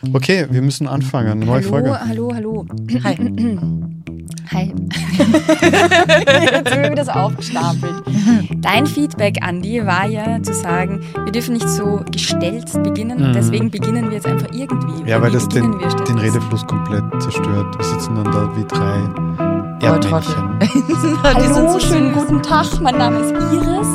Okay, wir müssen anfangen. Eine neue Folge. Hallo. Hi. Hi. Jetzt haben wir wieder so aufgestapelt. Dein Feedback, Andi, war ja zu sagen, wir dürfen nicht so gestellt beginnen, deswegen beginnen wir jetzt einfach irgendwie. Ja, weil das den Redefluss komplett zerstört. Wir sitzen dann da wie drei Erdmännchen. Hallo, schönen guten Tag, mein Name ist Iris.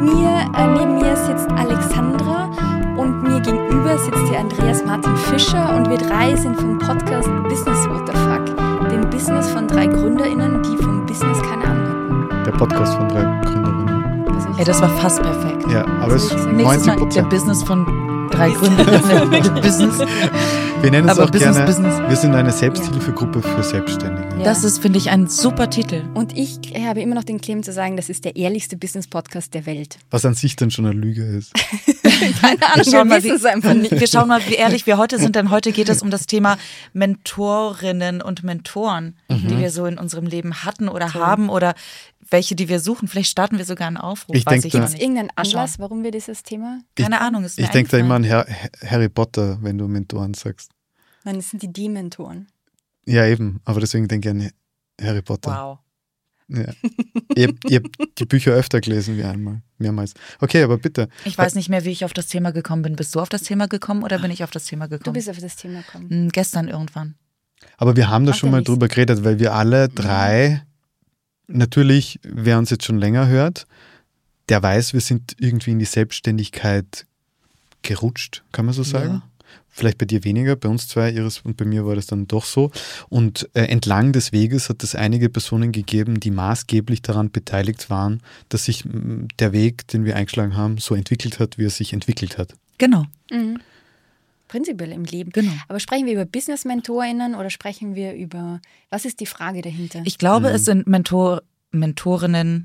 Neben mir sitzt Alexandra und mir gegenüber sitzt hier Andreas Martin Fischer und wir drei sind vom Podcast Business What the Fuck, dem Business von 3 GründerInnen, die vom Business keine Ahnung hatten. Der Podcast von 3 GründerInnen. Ja, das war fast perfekt. Ja, aber es ist 90%. Der Business von 3 GründerInnen. Business. Wir nennen es aber auch Business, gerne, Business. Wir sind eine Selbsthilfegruppe für Selbstständige. Ja. Das ist, finde ich, ein super Titel. Und ich habe immer noch den Claim zu sagen, das ist der ehrlichste Business-Podcast der Welt. Was an sich dann schon eine Lüge ist. Keine Ahnung, wir wissen es einfach nicht. Wir schauen mal, wie ehrlich wir heute sind, denn heute geht es um das Thema Mentorinnen und Mentoren, die wir so in unserem Leben hatten oder haben oder welche, die wir suchen. Vielleicht starten wir sogar einen Aufruf. Gibt es irgendeinen Anlass, warum wir dieses Thema? Keine Ahnung. Ich denke da immer an Harry Potter, wenn du Mentoren sagst. Nein, das sind die Dementoren. Ja, eben. Aber deswegen denke ich an Harry Potter. Wow. Ja. Ich hab die Bücher öfter gelesen wie mehrmals. Okay, aber bitte. Ich weiß nicht mehr, wie ich auf das Thema gekommen bin. Bist du auf das Thema gekommen oder bin ich auf das Thema gekommen? Du bist auf das Thema gekommen. Gestern irgendwann. Aber wir haben da schon mal drüber geredet, weil wir alle 3, natürlich, wer uns jetzt schon länger hört, der weiß, wir sind irgendwie in die Selbstständigkeit gerutscht, kann man so sagen. Ja. Vielleicht bei dir weniger, bei uns 2, Iris, und bei mir war das dann doch so. Und entlang des Weges hat es einige Personen gegeben, die maßgeblich daran beteiligt waren, dass sich der Weg, den wir eingeschlagen haben, so entwickelt hat, wie er sich entwickelt hat. Genau. Mhm. Prinzipiell im Leben. Genau. Aber sprechen wir über Business-MentorInnen oder sprechen wir über, was ist die Frage dahinter? Ich glaube, es sind MentorInnen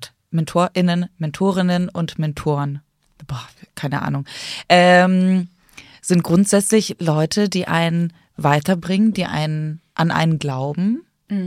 und Mentoren. Boah, keine Ahnung. Sind grundsätzlich Leute, die einen weiterbringen, die an einen glauben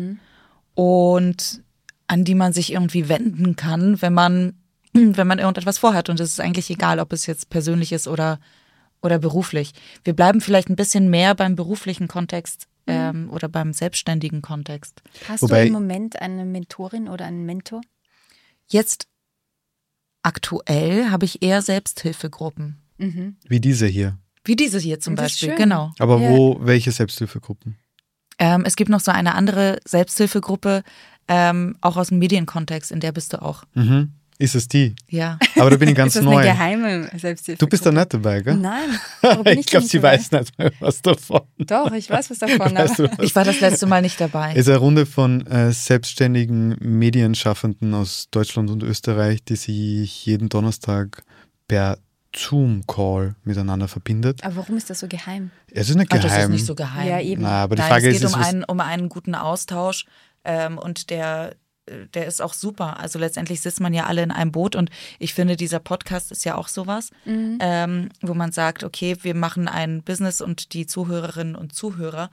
und an die man sich irgendwie wenden kann, wenn man irgendetwas vorhat. Und es ist eigentlich egal, ob es jetzt persönlich ist oder beruflich. Wir bleiben vielleicht ein bisschen mehr beim beruflichen Kontext oder beim selbstständigen Kontext. Hast du im Moment eine Mentorin oder einen Mentor? Jetzt aktuell habe ich eher Selbsthilfegruppen. Wie diese hier. Wie diese hier zum Beispiel, schön. genau. Aber welche Selbsthilfegruppen? Es gibt noch so eine andere Selbsthilfegruppe, auch aus dem Medienkontext, in der bist du auch. Mhm. Ist es die? Ja. Aber da bin ich ganz ist das neu. Eine geheime Selbsthilfegruppe? Du bist da nicht dabei, gell? Nein. Ich glaube, sie weiß nicht mal was davon. Doch, ich weiß was davon. Ich war das letzte Mal nicht dabei. Es ist eine Runde von selbstständigen Medienschaffenden aus Deutschland und Österreich, die sich jeden Donnerstag per Zoom-Call miteinander verbindet. Aber warum ist das so geheim? Es ist nicht geheim. Das ist nicht so geheim. Ja, eben. Na, aber die Nein, Frage es geht ist, um einen guten Austausch und der ist auch super. Also letztendlich sitzt man ja alle in einem Boot und ich finde, dieser Podcast ist ja auch sowas, wo man sagt, okay, wir machen ein Business und die Zuhörerinnen und Zuhörer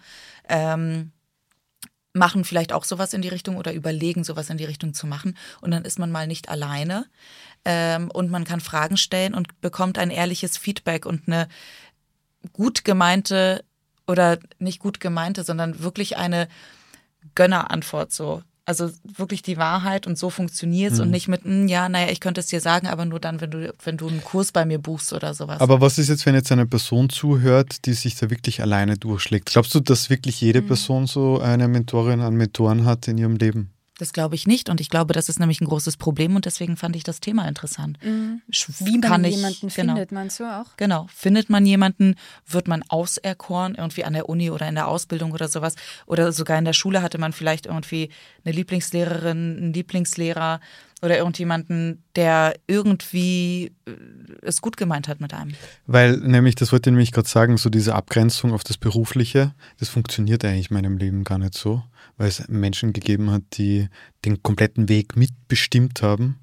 machen vielleicht auch sowas in die Richtung oder überlegen, sowas in die Richtung zu machen. Und dann ist man mal nicht alleine und man kann Fragen stellen und bekommt ein ehrliches Feedback und eine gut gemeinte oder nicht gut gemeinte, sondern wirklich eine Gönnerantwort so. Also wirklich die Wahrheit und so funktioniert es und nicht mit, ich könnte es dir sagen, aber nur dann, wenn du einen Kurs bei mir buchst oder sowas. Aber was ist jetzt, wenn jetzt eine Person zuhört, die sich da wirklich alleine durchschlägt? Glaubst du, dass wirklich jede Person so eine Mentorin, einen Mentoren hat in ihrem Leben? Das glaube ich nicht und ich glaube, das ist nämlich ein großes Problem und deswegen fand ich das Thema interessant. Wie man jemanden findet, meinst du auch? Genau, findet man jemanden, wird man auserkoren, irgendwie an der Uni oder in der Ausbildung oder sowas oder sogar in der Schule hatte man vielleicht irgendwie eine Lieblingslehrerin, einen Lieblingslehrer oder irgendjemanden, der irgendwie es gut gemeint hat mit einem. Weil nämlich, das wollte ich nämlich gerade sagen, so diese Abgrenzung auf das Berufliche, das funktioniert eigentlich in meinem Leben gar nicht so, weil es Menschen gegeben hat, die den kompletten Weg mitbestimmt haben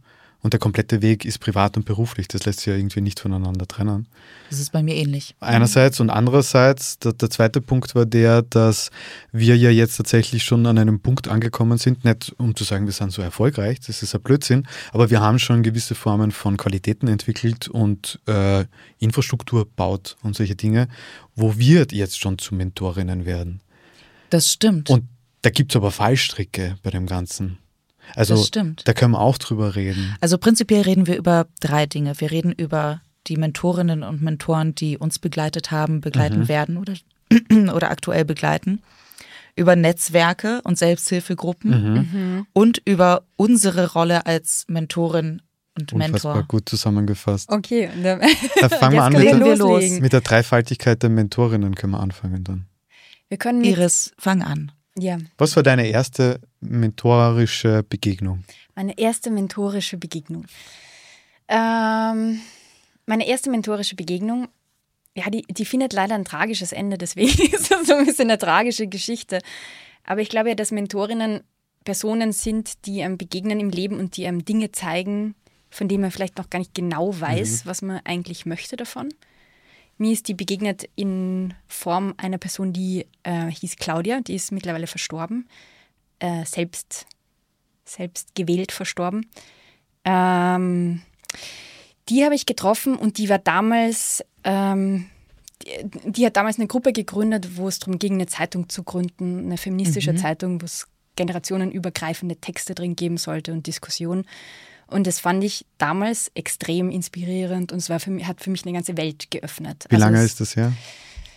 Und der komplette Weg ist privat und beruflich. Das lässt sich ja irgendwie nicht voneinander trennen. Das ist bei mir ähnlich. Einerseits und andererseits, der zweite Punkt war der, dass wir ja jetzt tatsächlich schon an einem Punkt angekommen sind, nicht um zu sagen, wir sind so erfolgreich, das ist ein Blödsinn, aber wir haben schon gewisse Formen von Qualitäten entwickelt und Infrastruktur baut und solche Dinge, wo wir jetzt schon zu Mentorinnen werden. Das stimmt. Und da gibt es aber Fallstricke bei dem Ganzen. Also das stimmt. Da können wir auch drüber reden. Also prinzipiell reden wir über 3 Dinge. Wir reden über die Mentorinnen und Mentoren, die uns begleitet haben, begleiten werden oder aktuell begleiten. Über Netzwerke und Selbsthilfegruppen und über unsere Rolle als Mentorin und Mentor. Unfassbar gut zusammengefasst. Okay. Da fangen wir an mit der Dreifaltigkeit der Mentorinnen können wir anfangen dann. Wir können Iris, fang an. Ja. Was war deine erste mentorische Begegnung? Meine erste mentorische Begegnung. Meine erste mentorische Begegnung, ja, die findet leider ein tragisches Ende, deswegen ist das so ein bisschen eine tragische Geschichte. Aber ich glaube ja, dass Mentorinnen Personen sind, die einem begegnen im Leben und die einem Dinge zeigen, von denen man vielleicht noch gar nicht genau weiß, was man eigentlich möchte davon. Mir ist die begegnet in Form einer Person, die hieß Claudia, die ist mittlerweile verstorben, selbst gewählt verstorben. Die habe ich getroffen und die war damals, die hat damals eine Gruppe gegründet, wo es darum ging, eine Zeitung zu gründen, eine feministische Zeitung, wo es generationenübergreifende Texte drin geben sollte und Diskussionen. Und das fand ich damals extrem inspirierend und es hat für mich eine ganze Welt geöffnet. Wie lange ist das her?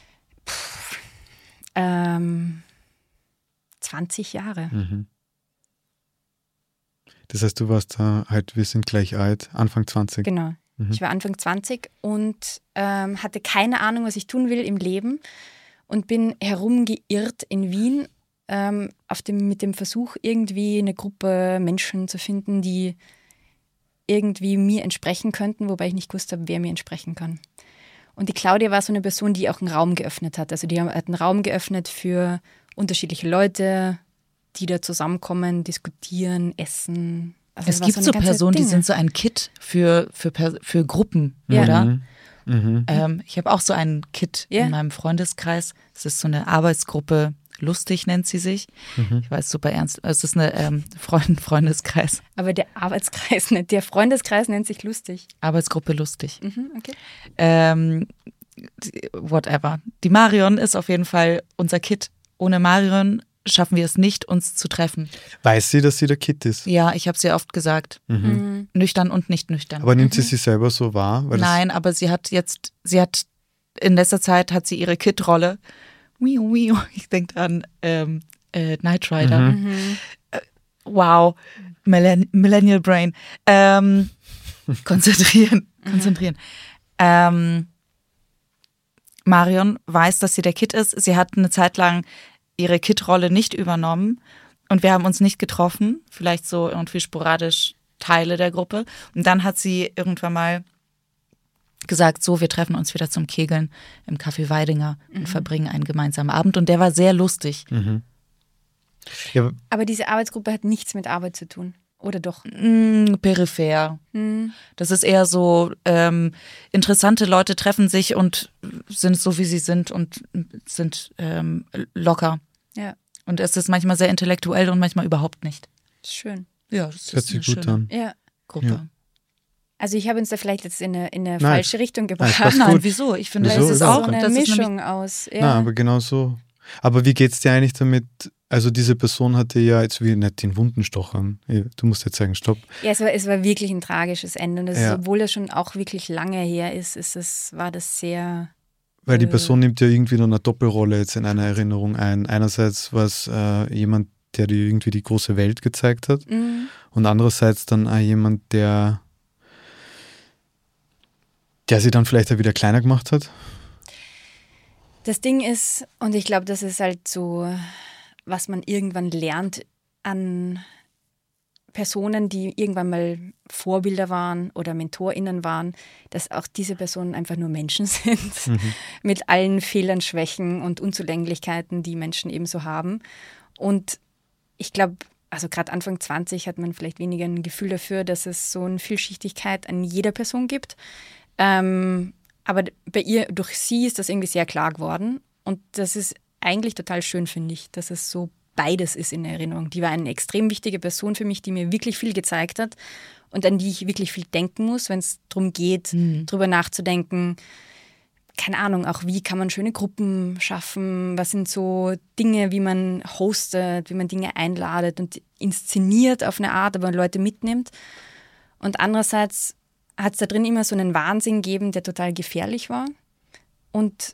20 Jahre. Das heißt, du warst da halt, wir sind gleich alt, Anfang 20. Genau. Ich war Anfang 20 und hatte keine Ahnung, was ich tun will im Leben und bin herumgeirrt in Wien mit dem Versuch, irgendwie eine Gruppe Menschen zu finden, die irgendwie mir entsprechen könnten, wobei ich nicht gewusst habe, wer mir entsprechen kann. Und die Claudia war so eine Person, die auch einen Raum geöffnet hat. Also die hat einen Raum geöffnet für unterschiedliche Leute, die da zusammenkommen, diskutieren, essen. Also es gibt so Personen, die sind so ein Kit für Gruppen, oder? Ich habe auch so einen Kit in meinem Freundeskreis. Das ist so eine Arbeitsgruppe, Lustig nennt sie sich. Ich weiß, super ernst. Es ist eine Freundeskreis. Aber der Arbeitskreis nicht. Der Freundeskreis nennt sich Lustig. Arbeitsgruppe Lustig. Okay. Whatever. Die Marion ist auf jeden Fall unser Kit. Ohne Marion schaffen wir es nicht, uns zu treffen. Weiß sie, dass sie der Kit ist? Ja, ich habe es ihr oft gesagt. Nüchtern und nicht nüchtern. Aber nimmt sie sich selber so wahr? Nein, aber sie hat in letzter Zeit hat sie ihre Kit-Rolle. Ich denke an Knight Rider. Wow, Millennial Brain. Konzentrieren. Marion weiß, dass sie der Kit ist. Sie hat eine Zeit lang ihre Kit-Rolle nicht übernommen und wir haben uns nicht getroffen, vielleicht so irgendwie sporadisch Teile der Gruppe. Und dann hat sie irgendwann mal gesagt, so, wir treffen uns wieder zum Kegeln im Café Weidinger und verbringen einen gemeinsamen Abend. Und der war sehr lustig. Ja, aber diese Arbeitsgruppe hat nichts mit Arbeit zu tun, oder doch? Peripher. Das ist eher so, interessante Leute treffen sich und sind so, wie sie sind und sind locker. Ja. Und es ist manchmal sehr intellektuell und manchmal überhaupt nicht. Schön. Ja, das hört ist sich eine gut schöne an. Ja. Gruppe. Ja. Also ich habe uns da vielleicht jetzt in eine Nein. falsche Richtung gebracht. Passt Nein, gut. wieso? Ich finde, Wieso? das ist so auch eine das ist Mischung nämlich, aus. Ja. Na, aber genau so. Aber wie geht es dir eigentlich damit? Also diese Person hatte ja jetzt wie nicht den Wundenstochern. Du musst jetzt sagen, stopp. Ja, es war wirklich ein tragisches Ende. Und das Ja. ist, obwohl das schon auch wirklich lange her war das sehr. Weil die Person nimmt ja irgendwie noch eine Doppelrolle jetzt in einer Erinnerung ein. Einerseits war es jemand, der dir irgendwie die große Welt gezeigt hat und andererseits dann auch jemand, der sie dann vielleicht auch wieder kleiner gemacht hat. Das Ding ist, und ich glaube, das ist halt so, was man irgendwann lernt an Personen, die irgendwann mal Vorbilder waren oder MentorInnen waren, dass auch diese Personen einfach nur Menschen sind, mit allen Fehlern, Schwächen und Unzulänglichkeiten, die Menschen eben so haben. Und ich glaube, also gerade Anfang 20 hat man vielleicht weniger ein Gefühl dafür, dass es so eine Vielschichtigkeit an jeder Person gibt. Aber durch sie ist das irgendwie sehr klar geworden. Und das ist eigentlich total schön, finde ich, dass es so beides ist in Erinnerung. Die war eine extrem wichtige Person für mich, die mir wirklich viel gezeigt hat und an die ich wirklich viel denken muss, wenn es darum geht, drüber nachzudenken. Keine Ahnung, auch wie kann man schöne Gruppen schaffen, was sind so Dinge, wie man hostet, wie man Dinge einladet und inszeniert auf eine Art, aber Leute mitnimmt. Und andererseits hat es da drin immer so einen Wahnsinn gegeben, der total gefährlich war und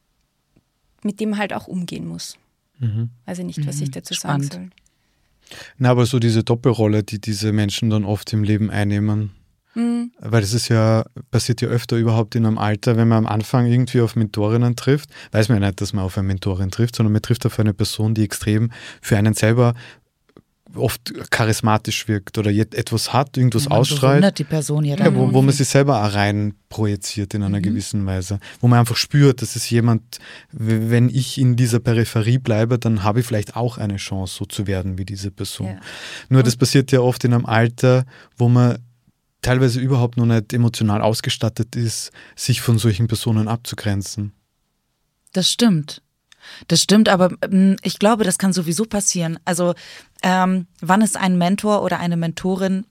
mit dem man halt auch umgehen muss. Weiß ich nicht, was ich dazu sagen soll. Na, aber so diese Doppelrolle, die diese Menschen dann oft im Leben einnehmen, weil das passiert ja öfter überhaupt in einem Alter, wenn man am Anfang irgendwie auf Mentorinnen trifft, weiß man ja nicht, dass man auf eine Mentorin trifft, sondern man trifft auf eine Person, die extrem für einen selber oft charismatisch wirkt oder etwas hat, irgendwas ausstrahlt. Bewundert die Person ja dann. Ja, wo man sich selber auch rein projiziert in einer gewissen Weise. Wo man einfach spürt, das ist jemand, wenn ich in dieser Peripherie bleibe, dann habe ich vielleicht auch eine Chance, so zu werden wie diese Person. Ja. Nur das passiert ja oft in einem Alter, wo man teilweise überhaupt noch nicht emotional ausgestattet ist, sich von solchen Personen abzugrenzen. Das stimmt, aber ich glaube, das kann sowieso passieren. Also wann ist ein Mentor oder eine Mentorin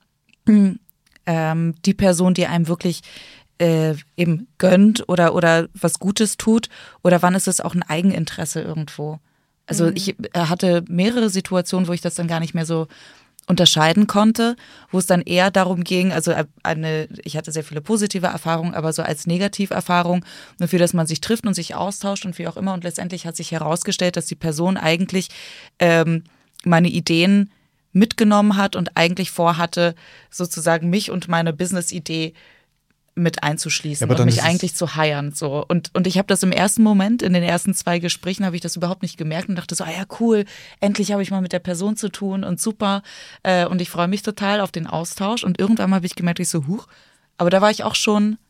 die Person, die einem wirklich eben gönnt oder was Gutes tut, oder wann ist es auch ein Eigeninteresse irgendwo? Also ich hatte mehrere Situationen, wo ich das dann gar nicht mehr so unterscheiden konnte, wo es dann eher darum ging, also ich hatte sehr viele positive Erfahrungen, aber so als Negativerfahrung, dafür, dass man sich trifft und sich austauscht und wie auch immer, und letztendlich hat sich herausgestellt, dass die Person eigentlich meine Ideen mitgenommen hat und eigentlich vorhatte, sozusagen mich und meine Business-Idee mit einzuschließen und mich eigentlich zu hiren. So. Und ich habe das im ersten Moment, in den ersten 2 Gesprächen, habe ich das überhaupt nicht gemerkt und dachte so, ja cool, endlich habe ich mal mit der Person zu tun und super. Und ich freue mich total auf den Austausch. Und irgendwann habe ich gemerkt, ich so, huch, aber da war ich auch schon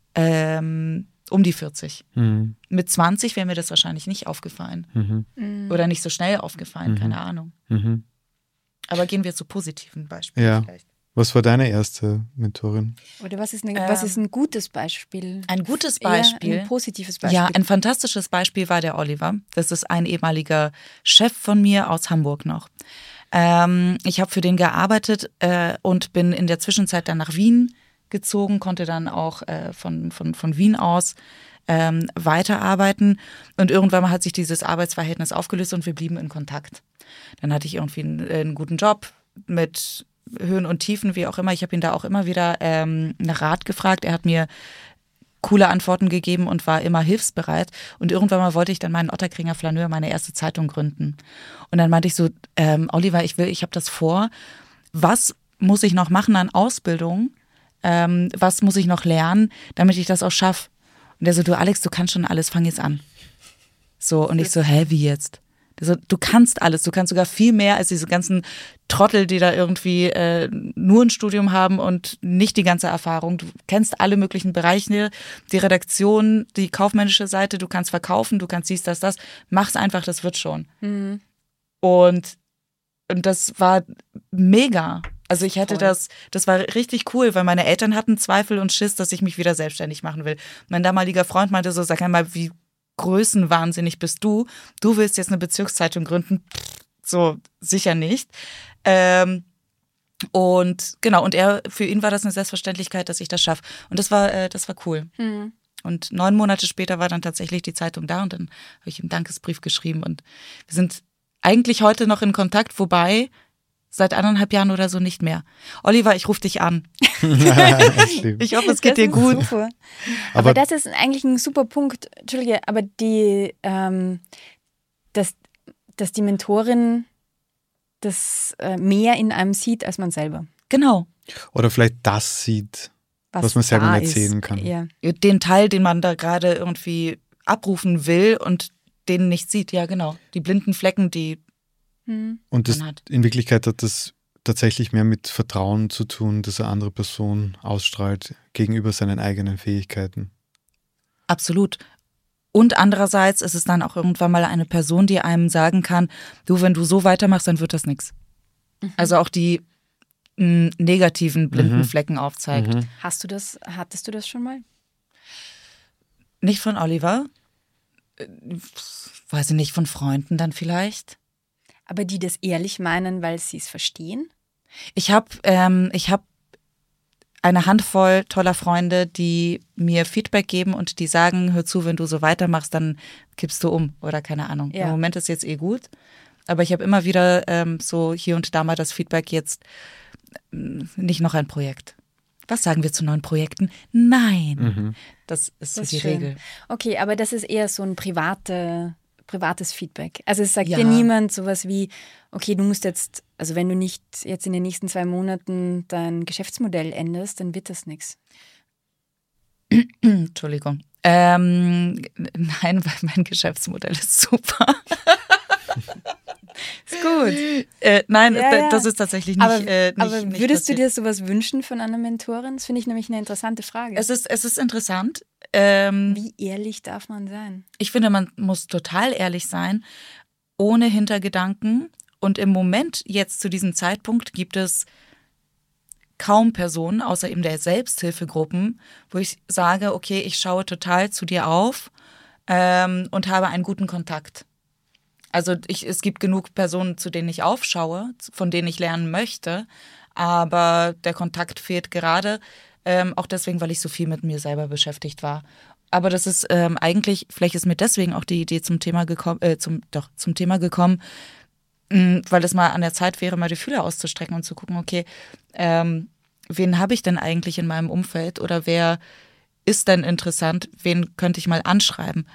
um die 40. Mit 20 wäre mir das wahrscheinlich nicht aufgefallen. Oder nicht so schnell aufgefallen, keine Ahnung. Aber gehen wir zu positiven Beispielen vielleicht. Was war deine erste Mentorin? Oder was ist ein gutes Beispiel? Ein gutes Beispiel? Eher ein positives Beispiel. Ja, ein fantastisches Beispiel war der Oliver. Das ist ein ehemaliger Chef von mir aus Hamburg noch. Ich habe für den gearbeitet und bin in der Zwischenzeit dann nach Wien gezogen, konnte dann auch von Wien aus weiterarbeiten. Und irgendwann mal hat sich dieses Arbeitsverhältnis aufgelöst und wir blieben in Kontakt. Dann hatte ich irgendwie einen guten Job mit Höhen und Tiefen, wie auch immer. Ich habe ihn da auch immer wieder nach Rat gefragt. Er hat mir coole Antworten gegeben und war immer hilfsbereit. Und irgendwann mal wollte ich dann meinen Otterkringer Flaneur, meine erste Zeitung gründen. Und dann meinte ich so, Oliver, ich habe das vor. Was muss ich noch machen an Ausbildung? Was muss ich noch lernen, damit ich das auch schaffe? Und er so, du Alex, du kannst schon alles, fang jetzt an. So, und ich so, wie jetzt? Also, du kannst alles, du kannst sogar viel mehr als diese ganzen Trottel, die da irgendwie nur ein Studium haben und nicht die ganze Erfahrung. Du kennst alle möglichen Bereiche, die Redaktion, die kaufmännische Seite, du kannst verkaufen, du kannst dies, das. Mach's einfach, das wird schon. Und das war mega. Also ich hätte das war richtig cool, weil meine Eltern hatten Zweifel und Schiss, dass ich mich wieder selbstständig machen will. Mein damaliger Freund meinte so, sag einmal, wie größenwahnsinnig bist du? Du willst jetzt eine Bezirkszeitung gründen? So, sicher nicht. Und genau, und für ihn war das eine Selbstverständlichkeit, dass ich das schaffe. Und das war cool. Und 9 Monate später war dann tatsächlich die Zeitung da und dann habe ich ihm einen Dankesbrief geschrieben und wir sind eigentlich heute noch in Kontakt, wobei seit 1,5 Jahren oder so nicht mehr. Oliver, ich rufe dich an. Ich hoffe, es geht dir gut. Super. Aber das ist eigentlich ein super Punkt. Entschuldige, aber dass die Mentorin das mehr in einem sieht, als man selber. Genau. Oder vielleicht das sieht, was man selber nicht sehen kann. Ja. Den Teil, den man da gerade irgendwie abrufen will und den nicht sieht. Ja, genau. Die blinden Flecken, die und in Wirklichkeit hat das tatsächlich mehr mit Vertrauen zu tun, dass eine andere Person ausstrahlt gegenüber seinen eigenen Fähigkeiten. Absolut. Und andererseits ist es dann auch irgendwann mal eine Person, die einem sagen kann, du, wenn du so weitermachst, dann wird das nichts. Also auch die negativen blinden Flecken aufzeigt. Hattest du das schon mal? Nicht von Oliver. Weiß ich nicht, von Freunden dann vielleicht. Aber die das ehrlich meinen, weil sie es verstehen? Ich habe eine Handvoll toller Freunde, die mir Feedback geben und die sagen, hör zu, wenn du so weitermachst, dann kippst du um oder keine Ahnung. Ja. Im Moment ist jetzt gut. Aber ich habe immer wieder so hier und da mal das Feedback, jetzt nicht noch ein Projekt. Was sagen wir zu neuen Projekten? Nein. Das ist die schön. Regel. Okay, aber das ist eher so ein privates Feedback. Also es sagt Ja. dir niemand sowas wie, okay, du musst jetzt, also wenn du nicht jetzt in den nächsten 2 Monaten dein Geschäftsmodell änderst, dann wird das nichts. Entschuldigung. Nein, weil mein Geschäftsmodell ist super. Ist gut. Nein, Ja. das ist tatsächlich nicht. Aber nicht würdest du passiert. dir sowas wünschen von einer Mentorin? Das finde ich nämlich eine interessante Frage. Es ist interessant. Wie ehrlich darf man sein? Ich finde, man muss total ehrlich sein, ohne Hintergedanken. Und im Moment, jetzt zu diesem Zeitpunkt, gibt es kaum Personen, außer eben der Selbsthilfegruppen, wo ich sage, okay, ich schaue total zu dir auf und habe einen guten Kontakt. Also es gibt genug Personen, zu denen ich aufschaue, von denen ich lernen möchte, aber der Kontakt fehlt gerade, auch deswegen, weil ich so viel mit mir selber beschäftigt war. Aber das ist eigentlich, vielleicht ist mir deswegen auch die Idee zum Thema gekommen, weil es mal an der Zeit wäre, mal die Fühler auszustrecken und zu gucken, okay, wen habe ich denn eigentlich in meinem Umfeld oder wer ist denn interessant, wen könnte ich mal anschreiben?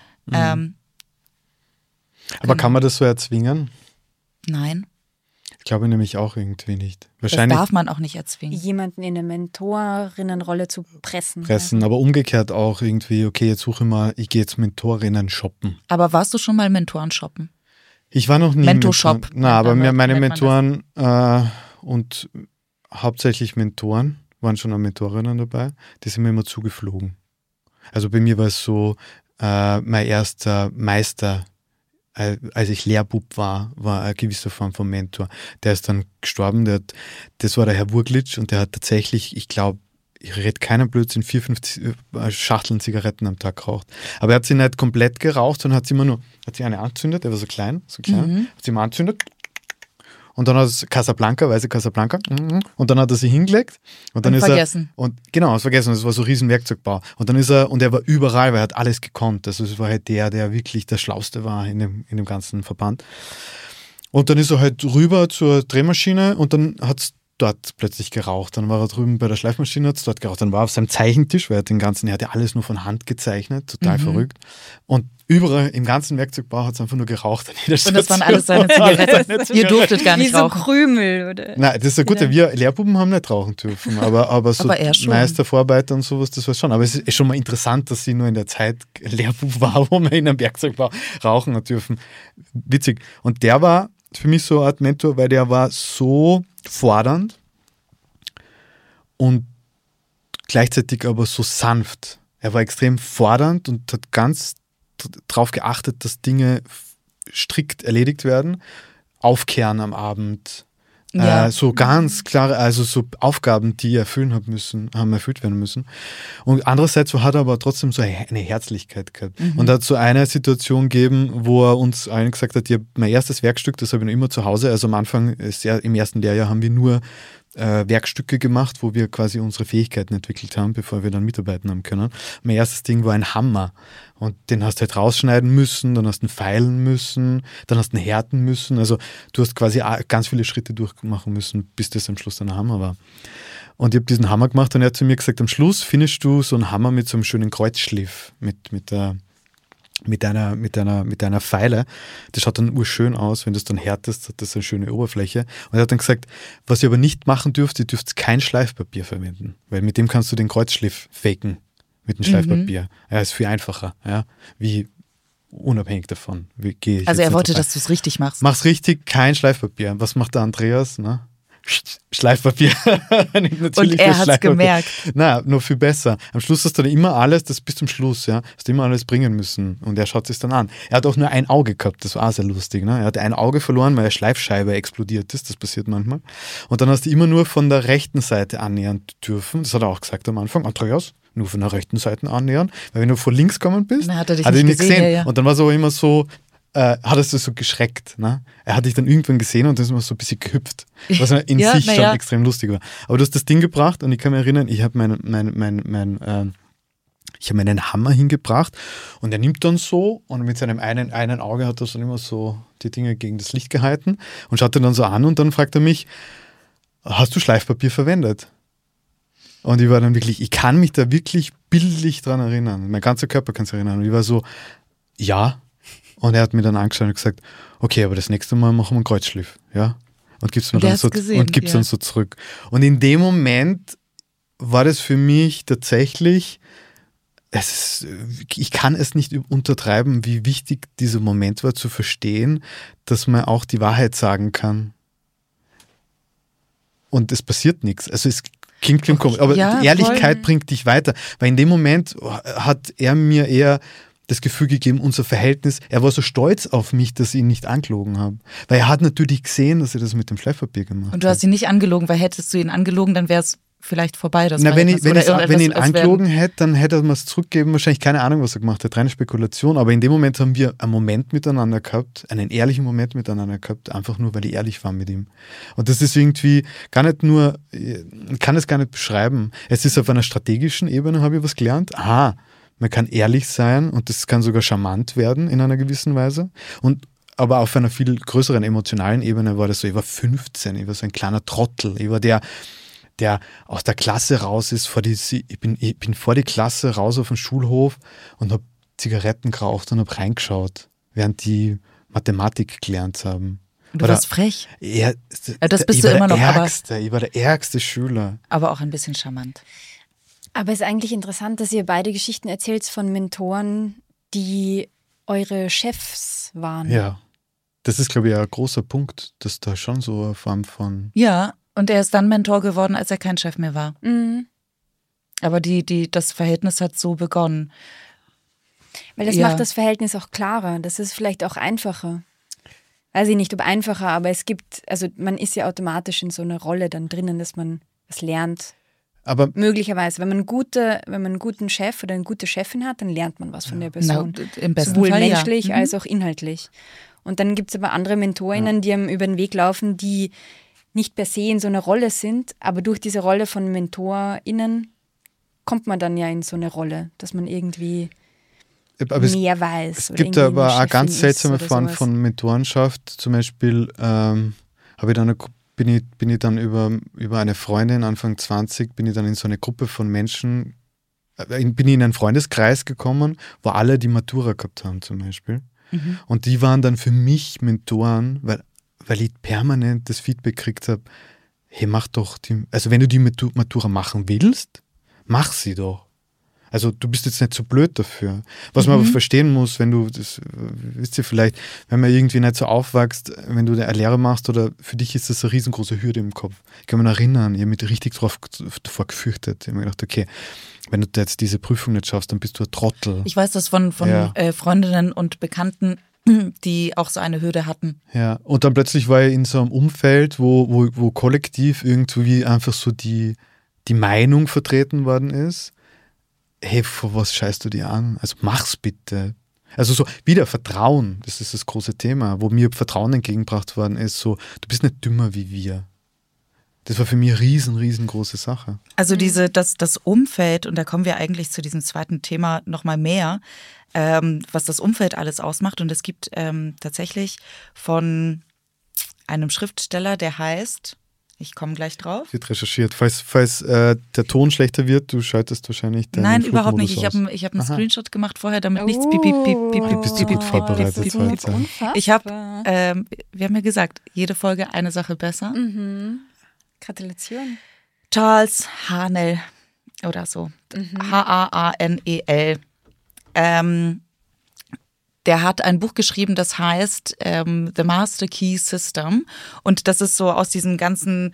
Aber kann man das so erzwingen? Nein, Ich glaube nämlich auch irgendwie nicht. das Wahrscheinlich darf man auch nicht erzwingen. Jemanden in eine Mentorinnenrolle zu pressen. pressen, aber umgekehrt auch irgendwie, okay, jetzt suche ich mal, ich gehe jetzt Mentorinnen shoppen. Aber warst du schon mal Mentoren shoppen? Ich war noch nie Mentorshop. Na, aber Nennt meine man Mentoren und hauptsächlich Mentoren, waren schon auch Mentorinnen dabei, die sind mir immer zugeflogen. Also bei mir war es so, mein erster Meister, als ich Lehrbub war eine gewisse Form von Mentor. Der ist dann gestorben, das war der Herr Wurglitsch und der hat tatsächlich, ich glaube, ich rede keinen Blödsinn, 4-5 Schachteln Zigaretten am Tag geraucht. Aber er hat sie nicht komplett geraucht, sondern hat sie eine angezündet, der war so klein, hat sie immer angezündet. Und dann hat es weiße Casablanca, und dann hat er sie hingelegt. Und dann ist vergessen. Hat vergessen, das war so ein riesen Werkzeugbau. Und dann er war überall, weil er hat alles gekonnt. Also es war halt der wirklich der Schlauste war in dem ganzen Verband. Und dann ist er halt rüber zur Drehmaschine und dann hat es dort plötzlich geraucht. Dann war er drüben bei der Schleifmaschine, hat es dort geraucht. Dann war er auf seinem Zeichentisch, weil er hat ja alles nur von Hand gezeichnet, total verrückt. Und überall im ganzen Werkzeugbau hat es einfach nur geraucht. Und das waren alles seine Zigaretten. Ihr durftet gar Wie nicht so rauchen. Krümel, oder? Nein, das ist ja gut, wir Lehrbuben haben nicht rauchen dürfen, aber so Aber er schon. Meister, Vorarbeiter und sowas, das war schon. Aber es ist schon mal interessant, dass sie nur in der Zeit Lehrbub war, wo wir in einem Werkzeugbau rauchen hat dürfen. Witzig. Und der war für mich so eine Art Mentor, weil der war so fordernd und gleichzeitig aber so sanft. Er war extrem fordernd und hat ganz darauf geachtet, dass Dinge strikt erledigt werden. Aufkehren am Abend. Ja. So ganz klare, also so Aufgaben, die haben erfüllt werden müssen. Und andererseits hat er aber trotzdem so eine Herzlichkeit gehabt. Und er hat so eine Situation gegeben, wo er uns allen gesagt hat, mein erstes Werkstück, das habe ich noch immer zu Hause. Also am Anfang, im ersten Lehrjahr haben wir nur Werkstücke gemacht, wo wir quasi unsere Fähigkeiten entwickelt haben, bevor wir dann mitarbeiten haben können. Mein erstes Ding war ein Hammer und den hast du halt rausschneiden müssen, dann hast du ihn feilen müssen, dann hast du ihn härten müssen. Also du hast quasi ganz viele Schritte durchmachen müssen, bis das am Schluss dann ein Hammer war. Und ich habe diesen Hammer gemacht und er hat zu mir gesagt, am Schluss findest du so einen Hammer mit so einem schönen Kreuzschliff, mit einer Feile. Das schaut dann urschön aus, wenn du es dann härtest, hat das eine schöne Oberfläche. Und er hat dann gesagt, was ihr aber nicht machen dürft, ihr dürft kein Schleifpapier verwenden, weil mit dem kannst du den Kreuzschliff faken, mit dem Schleifpapier. Ja, ist viel einfacher, ja, wie unabhängig davon. Wie gehe ich Also jetzt er wollte, dabei? dass du es richtig machst. Mach's richtig, kein Schleifpapier. Was macht der Andreas? Ne? Schleifpapier. Und er hat es gemerkt. Na, nur viel besser. Am Schluss hast du dann immer alles, das bis zum Schluss, ja, hast du immer alles bringen müssen. Und er schaut sich dann an. Er hat auch nur ein Auge gehabt, das war auch sehr lustig. Ne? Er hat ein Auge verloren, weil eine Schleifscheibe explodiert ist, das passiert manchmal. Und dann hast du immer nur von der rechten Seite annähern dürfen. Das hat er auch gesagt am Anfang. Andreas, nur von der rechten Seite annähern. Weil wenn du von links gekommen bist, dann hat er dich nicht nicht gesehen. Ja. Und dann war es aber immer so, hat es so geschreckt. Ne? Er hat dich dann irgendwann gesehen und dann ist immer so ein bisschen gehüpft. Was in sich schon extrem lustig war. Aber du hast das Ding gebracht und ich kann mich erinnern, ich habe meinen Hammer hingebracht und er nimmt dann so und mit seinem einen Auge hat er dann immer so die Dinge gegen das Licht gehalten und schaut ihn dann so an und dann fragt er mich, hast du Schleifpapier verwendet? Und ich war dann wirklich, ich kann mich da wirklich bildlich dran erinnern. Mein ganzer Körper kann sich erinnern. Und ich war so, ja. Und er hat mir dann angeschaut und gesagt, okay, aber das nächste Mal machen wir einen Kreuzschliff, ja? Und gibt's mir dann so dann so zurück. Und in dem Moment war das für mich tatsächlich, ich kann es nicht untertreiben, wie wichtig dieser Moment war, zu verstehen, dass man auch die Wahrheit sagen kann. Und es passiert nichts. Also es klingt komisch, aber die Ehrlichkeit bringt dich weiter. Weil in dem Moment hat er mir eher das Gefühl gegeben, unser Verhältnis, er war so stolz auf mich, dass ich ihn nicht angelogen habe. Weil er hat natürlich gesehen, dass er das mit dem Schleifpapier gemacht hat. Und du hast ihn nicht angelogen, weil hättest du ihn angelogen, dann wäre es vielleicht vorbei. Wenn ich ihn angelogen hätte, dann hätte er mir es zurückgegeben. Wahrscheinlich keine Ahnung, was er gemacht hat. Reine Spekulation. Aber in dem Moment haben wir einen Moment miteinander gehabt, einen ehrlichen Moment miteinander gehabt, einfach nur, weil ich ehrlich war mit ihm. Und das ist irgendwie gar nicht nur, ich kann es gar nicht beschreiben. Es ist auf einer strategischen Ebene, habe ich was gelernt. Aha, man kann ehrlich sein und das kann sogar charmant werden in einer gewissen Weise. Aber auf einer viel größeren emotionalen Ebene war das so, ich war 15, ich war so ein kleiner Trottel. Ich war der aus der Klasse raus ist, ich bin vor die Klasse raus auf den Schulhof und habe Zigaretten geraucht und habe reingeschaut, während die Mathematik gelernt haben. Und du warst frech. Das bist du immer noch. Ich war der ärgste Schüler. Aber auch ein bisschen charmant. Aber es ist eigentlich interessant, dass ihr beide Geschichten erzählt von Mentoren, die eure Chefs waren. Ja, das ist, glaube ich, ein großer Punkt, dass da schon so eine Form von... Ja, und er ist dann Mentor geworden, als er kein Chef mehr war. Mhm. Aber das Verhältnis hat so begonnen. Weil das macht das Verhältnis auch klarer. Das ist vielleicht auch einfacher. Weiß ich nicht, ob einfacher, aber man ist ja automatisch in so einer Rolle dann drinnen, dass man was lernt. Aber möglicherweise, wenn man einen guten Chef oder eine gute Chefin hat, dann lernt man was von der Person. Im besten sowohl Fall, menschlich als auch inhaltlich. Und dann gibt es aber andere MentorInnen, die einem über den Weg laufen, die nicht per se in so einer Rolle sind, aber durch diese Rolle von MentorInnen kommt man dann ja in so eine Rolle, dass man irgendwie mehr weiß. Es gibt aber auch ganz seltsame Formen von Mentorenschaft. Zum Beispiel bin ich dann über eine Freundin, Anfang 20, bin ich dann in so eine Gruppe von Menschen, bin ich in einen Freundeskreis gekommen, wo alle die Matura gehabt haben zum Beispiel. Mhm. Und die waren dann für mich Mentoren, weil ich permanent das Feedback gekriegt habe, hey, wenn du die Matura machen willst, mach sie doch. Also du bist jetzt nicht so blöd dafür. Was man aber verstehen muss, wenn du, das wisst ihr vielleicht, wenn man irgendwie nicht so aufwächst, wenn du eine Lehre machst oder für dich ist das eine riesengroße Hürde im Kopf. Ich kann mich erinnern, ich habe mich richtig davor gefürchtet. Ich habe mir gedacht, okay, wenn du jetzt diese Prüfung nicht schaffst, dann bist du ein Trottel. Ich weiß das von Freundinnen und Bekannten, die auch so eine Hürde hatten. Ja, und dann plötzlich war ich in so einem Umfeld, wo kollektiv irgendwie einfach so die Meinung vertreten worden ist, hey, vor was scheißt du dir an? Also mach's bitte. Also so wieder Vertrauen, das ist das große Thema, wo mir Vertrauen entgegengebracht worden ist, so, du bist nicht dümmer wie wir. Das war für mich eine riesengroße Sache. Also das Umfeld, und da kommen wir eigentlich zu diesem zweiten Thema nochmal mehr, was das Umfeld alles ausmacht. Und es gibt tatsächlich von einem Schriftsteller, der heißt... Ich komme gleich drauf. Wird recherchiert. Falls der Ton schlechter wird, du schaltest wahrscheinlich deinen Nein, überhaupt nicht. Ich aus. hab einen Screenshot gemacht vorher, damit nichts piep, piep, piep, piep. Bist du gut vorbereitet? Ich habe, wir haben ja gesagt, jede Folge eine Sache besser. Mhm. Gratulation. Charles Haanel oder so. Haanel. der hat ein Buch geschrieben, das heißt The Master Key System. Und das ist so aus diesem ganzen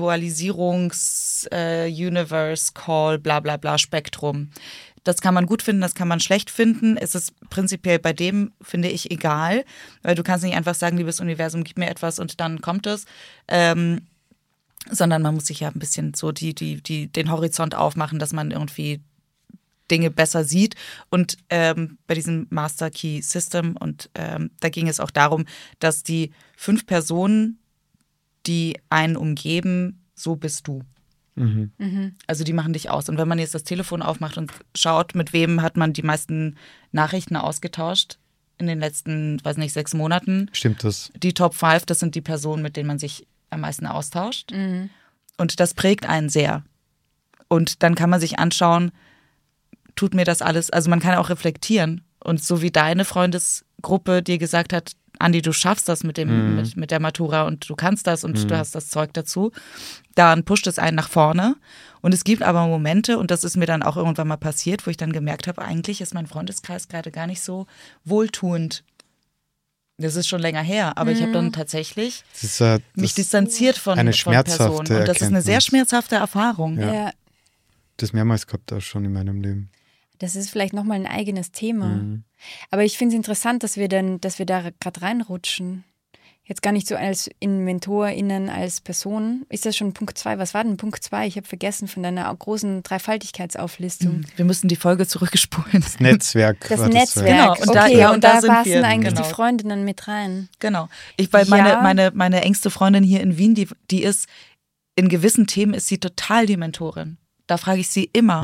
Visualisierungs-Universe, Call, bla bla bla Spektrum. Das kann man gut finden, das kann man schlecht finden. Es ist prinzipiell bei dem, finde ich, egal. Weil du kannst nicht einfach sagen, liebes Universum, gib mir etwas und dann kommt es. Sondern man muss sich ja ein bisschen so den Horizont aufmachen, dass man irgendwie Dinge besser sieht. Und bei diesem Master Key System, und da ging es auch darum, dass die 5 Personen, die einen umgeben, so bist du. Mhm. Also die machen dich aus. Und wenn man jetzt das Telefon aufmacht und schaut, mit wem hat man die meisten Nachrichten ausgetauscht in den letzten, 6 Monaten. Stimmt das? Die Top 5, das sind die Personen, mit denen man sich am meisten austauscht. Und das prägt einen sehr. Und dann kann man sich anschauen, tut mir das alles, also man kann auch reflektieren. Und so wie deine Freundesgruppe dir gesagt hat, Andi, du schaffst das mit der Matura und du kannst das und du hast das Zeug dazu, dann pusht es einen nach vorne. Und es gibt aber Momente, und das ist mir dann auch irgendwann mal passiert, wo ich dann gemerkt habe, eigentlich ist mein Freundeskreis gerade gar nicht so wohltuend. Das ist schon länger her, aber ich habe dann tatsächlich mich distanziert von Personen. Und das ist eine sehr schmerzhafte Erfahrung. Ja. Das mehrmals gehabt auch schon in meinem Leben. Das ist vielleicht nochmal ein eigenes Thema. Aber ich finde es interessant, dass wir da gerade reinrutschen. Jetzt gar nicht so als MentorInnen, als Person. Ist das schon Punkt 2? Was war denn Punkt 2? Ich habe vergessen von deiner großen Dreifaltigkeitsauflistung. Wir müssen die Folge zurückgespulen. Das Netzwerk. Das Netzwerk. Genau. Und da sind passen wir eigentlich die Freundinnen mit rein. Genau. Weil meine engste Freundin hier in Wien, die ist, in gewissen Themen ist sie total die Mentorin. Da frage ich sie immer.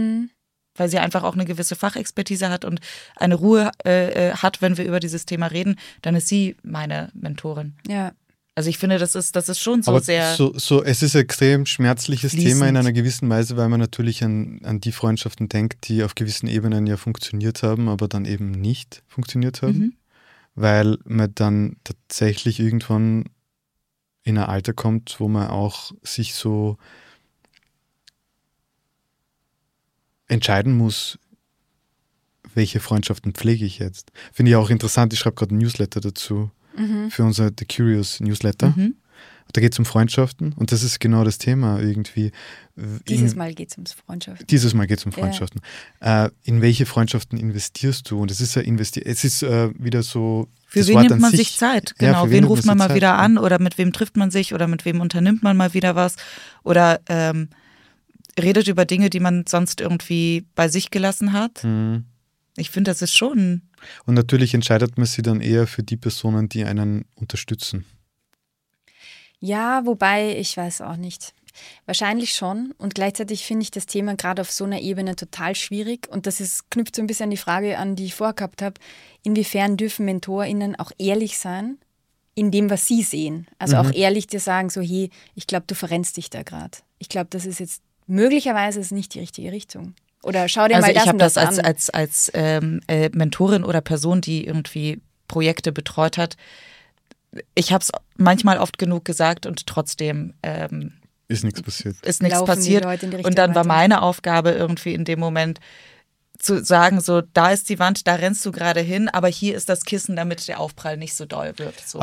Weil sie einfach auch eine gewisse Fachexpertise hat und eine Ruhe hat, wenn wir über dieses Thema reden, dann ist sie meine Mentorin. Ja. Also ich finde, das ist schon so aber sehr es ist ein extrem schmerzliches fließend. Thema in einer gewissen Weise, weil man natürlich an die Freundschaften denkt, die auf gewissen Ebenen ja funktioniert haben, aber dann eben nicht funktioniert haben. Weil man dann tatsächlich irgendwann in ein Alter kommt, wo man auch sich so entscheiden muss, welche Freundschaften pflege ich jetzt. Finde ich auch interessant, ich schreibe gerade ein Newsletter dazu für unser The Curious Newsletter. Da geht es um Freundschaften und das ist genau das Thema irgendwie. Dieses Mal geht es um Freundschaften. In welche Freundschaften investierst du? Und es ist ja wieder so. Für wen nimmt man sich Zeit? Genau, ja, wen ruft man mal wieder an oder mit wem trifft man sich oder mit wem unternimmt man mal wieder was oder redet über Dinge, die man sonst irgendwie bei sich gelassen hat. Ich finde, das ist schon. Und natürlich entscheidet man sich dann eher für die Personen, die einen unterstützen. Ja, wobei, ich weiß auch nicht. Wahrscheinlich schon. Und gleichzeitig finde ich das Thema gerade auf so einer Ebene total schwierig. Und das knüpft so ein bisschen an die Frage an, die ich vorher gehabt habe. Inwiefern dürfen MentorInnen auch ehrlich sein in dem, was sie sehen? Also auch ehrlich dir sagen, so, hey, ich glaube, du verrennst dich da gerade. Ich glaube, das ist jetzt möglicherweise ist nicht die richtige Richtung. Oder schau dir mal das und das an. Ich habe das als Mentorin oder Person, die irgendwie Projekte betreut hat, ich habe es manchmal oft genug gesagt und trotzdem ist nichts passiert. Und dann war meine Aufgabe irgendwie in dem Moment zu sagen, so, da ist die Wand, da rennst du gerade hin, aber hier ist das Kissen, damit der Aufprall nicht so doll wird. So.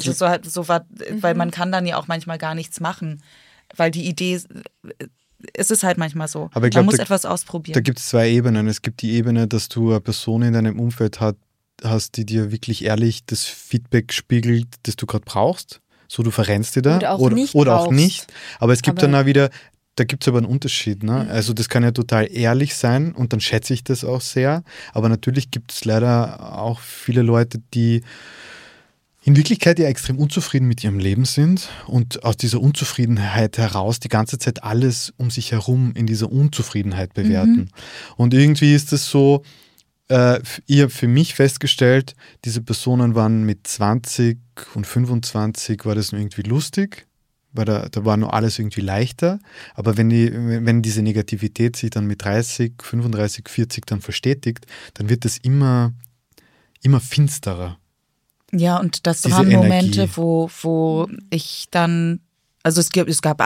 Weil man kann dann ja auch manchmal gar nichts machen, weil die Idee, es ist halt manchmal so. Aber ich glaub, man muss etwas ausprobieren. Da gibt es 2 Ebenen. Es gibt die Ebene, dass du eine Person in deinem Umfeld hast, die dir wirklich ehrlich das Feedback spiegelt, das du gerade brauchst. So, du verrennst dir da. Oder auch nicht. Aber es gibt dann auch wieder, da gibt es aber einen Unterschied. Ne? Also das kann ja total ehrlich sein und dann schätze ich das auch sehr. Aber natürlich gibt es leider auch viele Leute, die in Wirklichkeit ja extrem unzufrieden mit ihrem Leben sind und aus dieser Unzufriedenheit heraus die ganze Zeit alles um sich herum in dieser Unzufriedenheit bewerten. Und irgendwie ist es so, ich habe für mich festgestellt, diese Personen waren mit 20 und 25 war das nur irgendwie lustig, weil da war nur alles irgendwie leichter. Aber wenn diese Negativität sich dann mit 30, 35, 40 dann verstetigt, dann wird das immer finsterer. Ja, und das waren Momente, wo ich dann, also es gab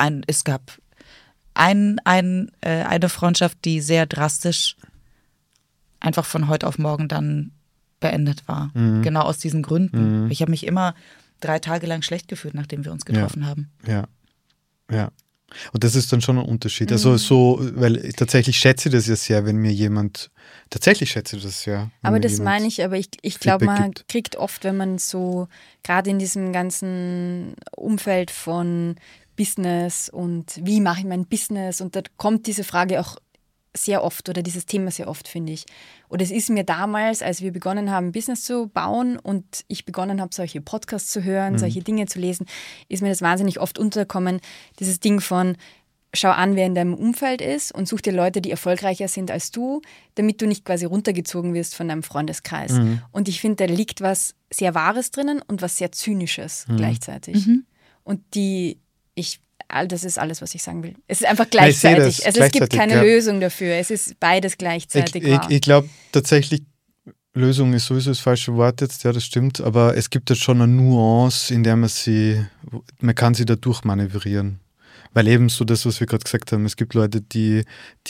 eine Freundschaft, die sehr drastisch einfach von heute auf morgen dann beendet war. Genau aus diesen Gründen. Ich habe mich immer 3 Tage lang schlecht gefühlt, nachdem wir uns getroffen haben. Ja. Und das ist dann schon ein Unterschied. Also weil tatsächlich schätze ich das ja sehr, wenn mir jemand, Aber das meine ich, aber ich glaube, man kriegt oft, wenn man so, gerade in diesem ganzen Umfeld von Business und wie mache ich mein Business, und da kommt diese Frage auch sehr oft oder dieses Thema sehr oft, finde ich. Und es ist mir damals, als wir begonnen haben, Business zu bauen und ich begonnen habe, solche Podcasts zu hören, solche Dinge zu lesen, ist mir das wahnsinnig oft untergekommen, dieses Ding von schau an, wer in deinem Umfeld ist und such dir Leute, die erfolgreicher sind als du, damit du nicht quasi runtergezogen wirst von deinem Freundeskreis. Und ich finde, da liegt was sehr Wahres drinnen und was sehr Zynisches gleichzeitig. Und das ist alles, was ich sagen will. Es ist einfach gleichzeitig. Es gibt keine Lösung dafür. Es ist beides gleichzeitig wahr. Ich glaube tatsächlich, Lösung ist sowieso das falsche Wort jetzt, ja, das stimmt, aber es gibt jetzt schon eine Nuance, in der man kann sie da durchmanövrieren. Weil eben so das, was wir gerade gesagt haben, es gibt Leute, die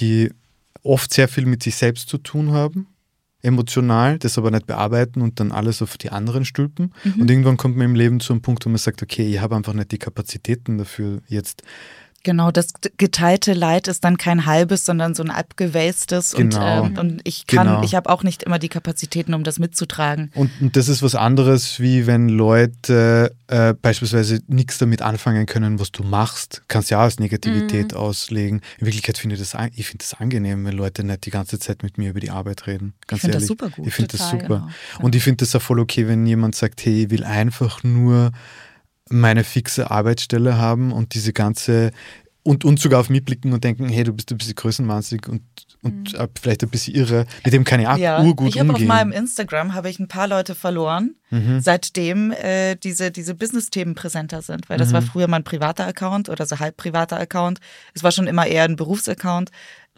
oft sehr viel mit sich selbst zu tun haben, emotional, das aber nicht bearbeiten und dann alles auf die anderen stülpen. Und irgendwann kommt man im Leben zu einem Punkt, wo man sagt, okay, ich habe einfach nicht die Kapazitäten dafür jetzt. Genau, das geteilte Leid ist dann kein halbes, sondern so ein abgewälztes. Genau. Und ich habe auch nicht immer die Kapazitäten, um das mitzutragen. Und das ist was anderes, wie wenn Leute beispielsweise nichts damit anfangen können, was du machst. Kannst ja auch als Negativität auslegen. In Wirklichkeit finde ich das angenehm, wenn Leute nicht die ganze Zeit mit mir über die Arbeit reden. Ganz ich finde ehrlich. das super gut. Ich finde das super. Genau. Und ich finde das auch voll okay, wenn jemand sagt, hey, ich will einfach nur meine fixe Arbeitsstelle haben und diese ganze und sogar auf mich blicken und denken, hey, du bist ein bisschen größenwahnsinnig und vielleicht ein bisschen irre, mit dem kann ich auch urgut ich habe umgehen. auf meinem Instagram ein paar Leute verloren, seitdem diese Business-Themen präsenter sind, weil das war früher mein privater Account oder so halb privater Account. Es war schon immer eher ein Berufsaccount.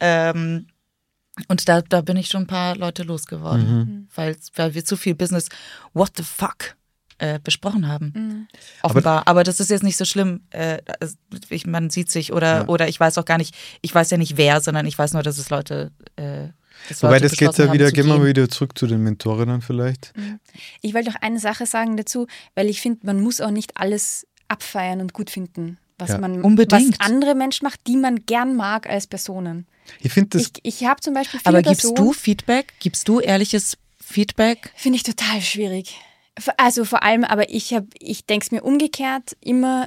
Und da bin ich schon ein paar Leute losgeworden, weil wir zu viel Business what the fuck besprochen haben. Offenbar. Aber das ist jetzt nicht so schlimm. Man sieht sich oder ich weiß auch gar nicht, ich weiß ja nicht wer, sondern ich weiß nur, dass es Leute Wobei das geht ja wieder, gehen wir wieder zurück zu den Mentorinnen vielleicht. Ich wollte noch eine Sache sagen dazu, weil ich finde, man muss auch nicht alles abfeiern und gut finden, was andere Menschen machen, die man gern mag als Personen. Ich finde das. Ich habe zum Beispiel viele Personen. Aber gibst du Feedback? Gibst du ehrliches Feedback? Finde ich total schwierig. Also vor allem, aber ich denke es mir umgekehrt immer,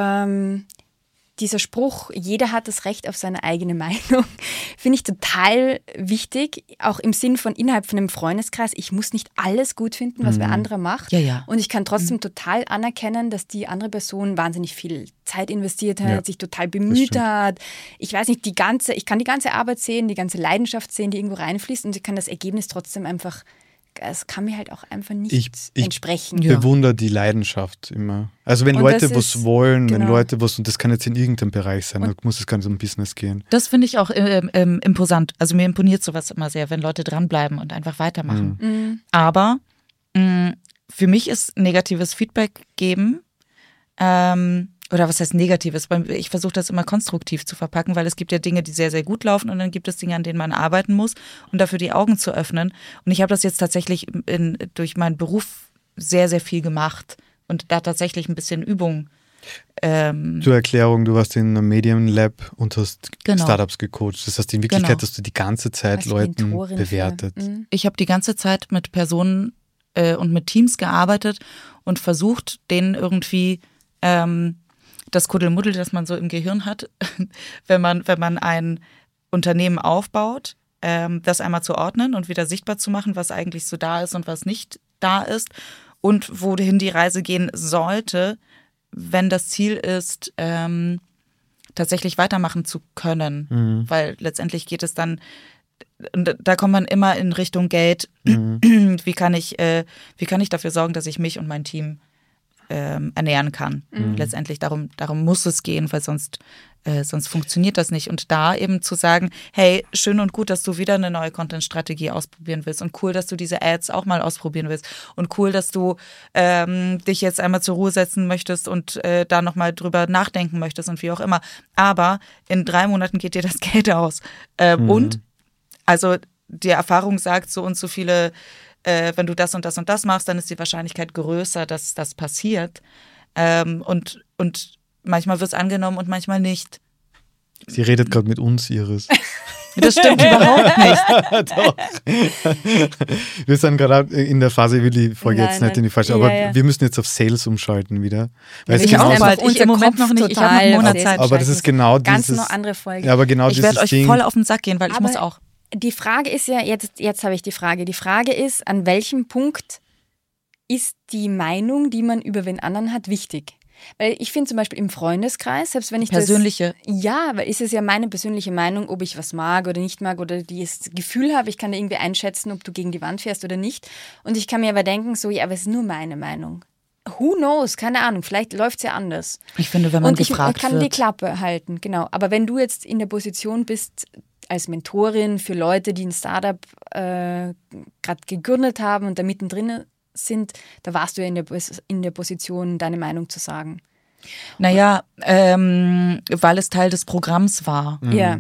dieser Spruch, jeder hat das Recht auf seine eigene Meinung, finde ich total wichtig, auch im Sinn von innerhalb von einem Freundeskreis. Ich muss nicht alles gut finden, was wer andere macht. Ja. Und ich kann trotzdem total anerkennen, dass die andere Person wahnsinnig viel Zeit investiert hat, sich total bemüht hat. Ich weiß nicht, ich kann die ganze Arbeit sehen, die ganze Leidenschaft sehen, die irgendwo reinfließt, und ich kann das Ergebnis trotzdem einfach, es kann mir halt auch einfach nicht entsprechen. Ich bewundere die Leidenschaft immer. Also wenn Leute was wollen, wenn Leute was, und das kann jetzt in irgendeinem Bereich sein, da muss es gar nicht um Business gehen. Das finde ich auch imposant. Also mir imponiert sowas immer sehr, wenn Leute dranbleiben und einfach weitermachen. Aber für mich ist negatives Feedback geben, oder was heißt Negatives? Ich versuche das immer konstruktiv zu verpacken, weil es gibt ja Dinge, die sehr, sehr gut laufen, und dann gibt es Dinge, an denen man arbeiten muss, und dafür die Augen zu öffnen. Und ich habe das jetzt tatsächlich durch meinen Beruf sehr, sehr viel gemacht und da tatsächlich ein bisschen Übung. Zur Erklärung, du warst in einem Medienlab und hast Startups gecoacht. Das heißt, in Wirklichkeit hast du die ganze Zeit Leuten bewertet. Ich habe die ganze Zeit mit Personen und mit Teams gearbeitet und versucht, denen irgendwie das Kuddelmuddel, das man so im Gehirn hat, wenn man ein Unternehmen aufbaut, das einmal zu ordnen und wieder sichtbar zu machen, was eigentlich so da ist und was nicht da ist und wohin die Reise gehen sollte, wenn das Ziel ist, tatsächlich weitermachen zu können. Weil letztendlich geht es dann, da kommt man immer in Richtung Geld. Wie kann ich dafür sorgen, dass ich mich und mein Team ernähren kann. Letztendlich darum muss es gehen, weil sonst funktioniert das nicht. Und da eben zu sagen, hey, schön und gut, dass du wieder eine neue Content-Strategie ausprobieren willst, und cool, dass du diese Ads auch mal ausprobieren willst, und cool, dass du dich jetzt einmal zur Ruhe setzen möchtest und da nochmal drüber nachdenken möchtest und wie auch immer. Aber in 3 Monaten geht dir das Geld aus. Und also die Erfahrung sagt, so und so viele wenn du das und das und das machst, dann ist die Wahrscheinlichkeit größer, dass das passiert. Und manchmal wird es angenommen und manchmal nicht. Sie redet gerade mit uns, Iris. Das stimmt überhaupt nicht. Doch. Wir sind gerade in der Phase, ich will die Folge jetzt nicht in die falsche, aber wir müssen jetzt auf Sales umschalten wieder. Weil ich auch bald. Ich im Moment noch nicht, ich habe noch einen Monat Zeit. Aber das ist genau ganz dieses... noch andere Folge. Ja, aber genau ich werde euch voll auf den Sack gehen, weil ich muss auch. Die Frage ist ja, jetzt habe ich die Frage. Die Frage ist, an welchem Punkt ist die Meinung, die man über wen anderen hat, wichtig? Weil ich finde zum Beispiel im Freundeskreis, selbst wenn ich persönliche. Weil ist es ja meine persönliche Meinung, ob ich was mag oder nicht mag oder das Gefühl habe, ich kann da irgendwie einschätzen, ob du gegen die Wand fährst oder nicht. Und ich kann mir aber denken, so, ja, aber es ist nur meine Meinung. Who knows? Keine Ahnung, vielleicht läuft es ja anders. Ich finde, wenn man gefragt wird. Ich kann die Klappe halten, genau. Aber wenn du jetzt in der Position bist, als Mentorin für Leute, die ein Startup gerade gegründet haben und da mittendrin sind, da warst du ja in der Position, deine Meinung zu sagen. Naja, weil es Teil des Programms war. Ja.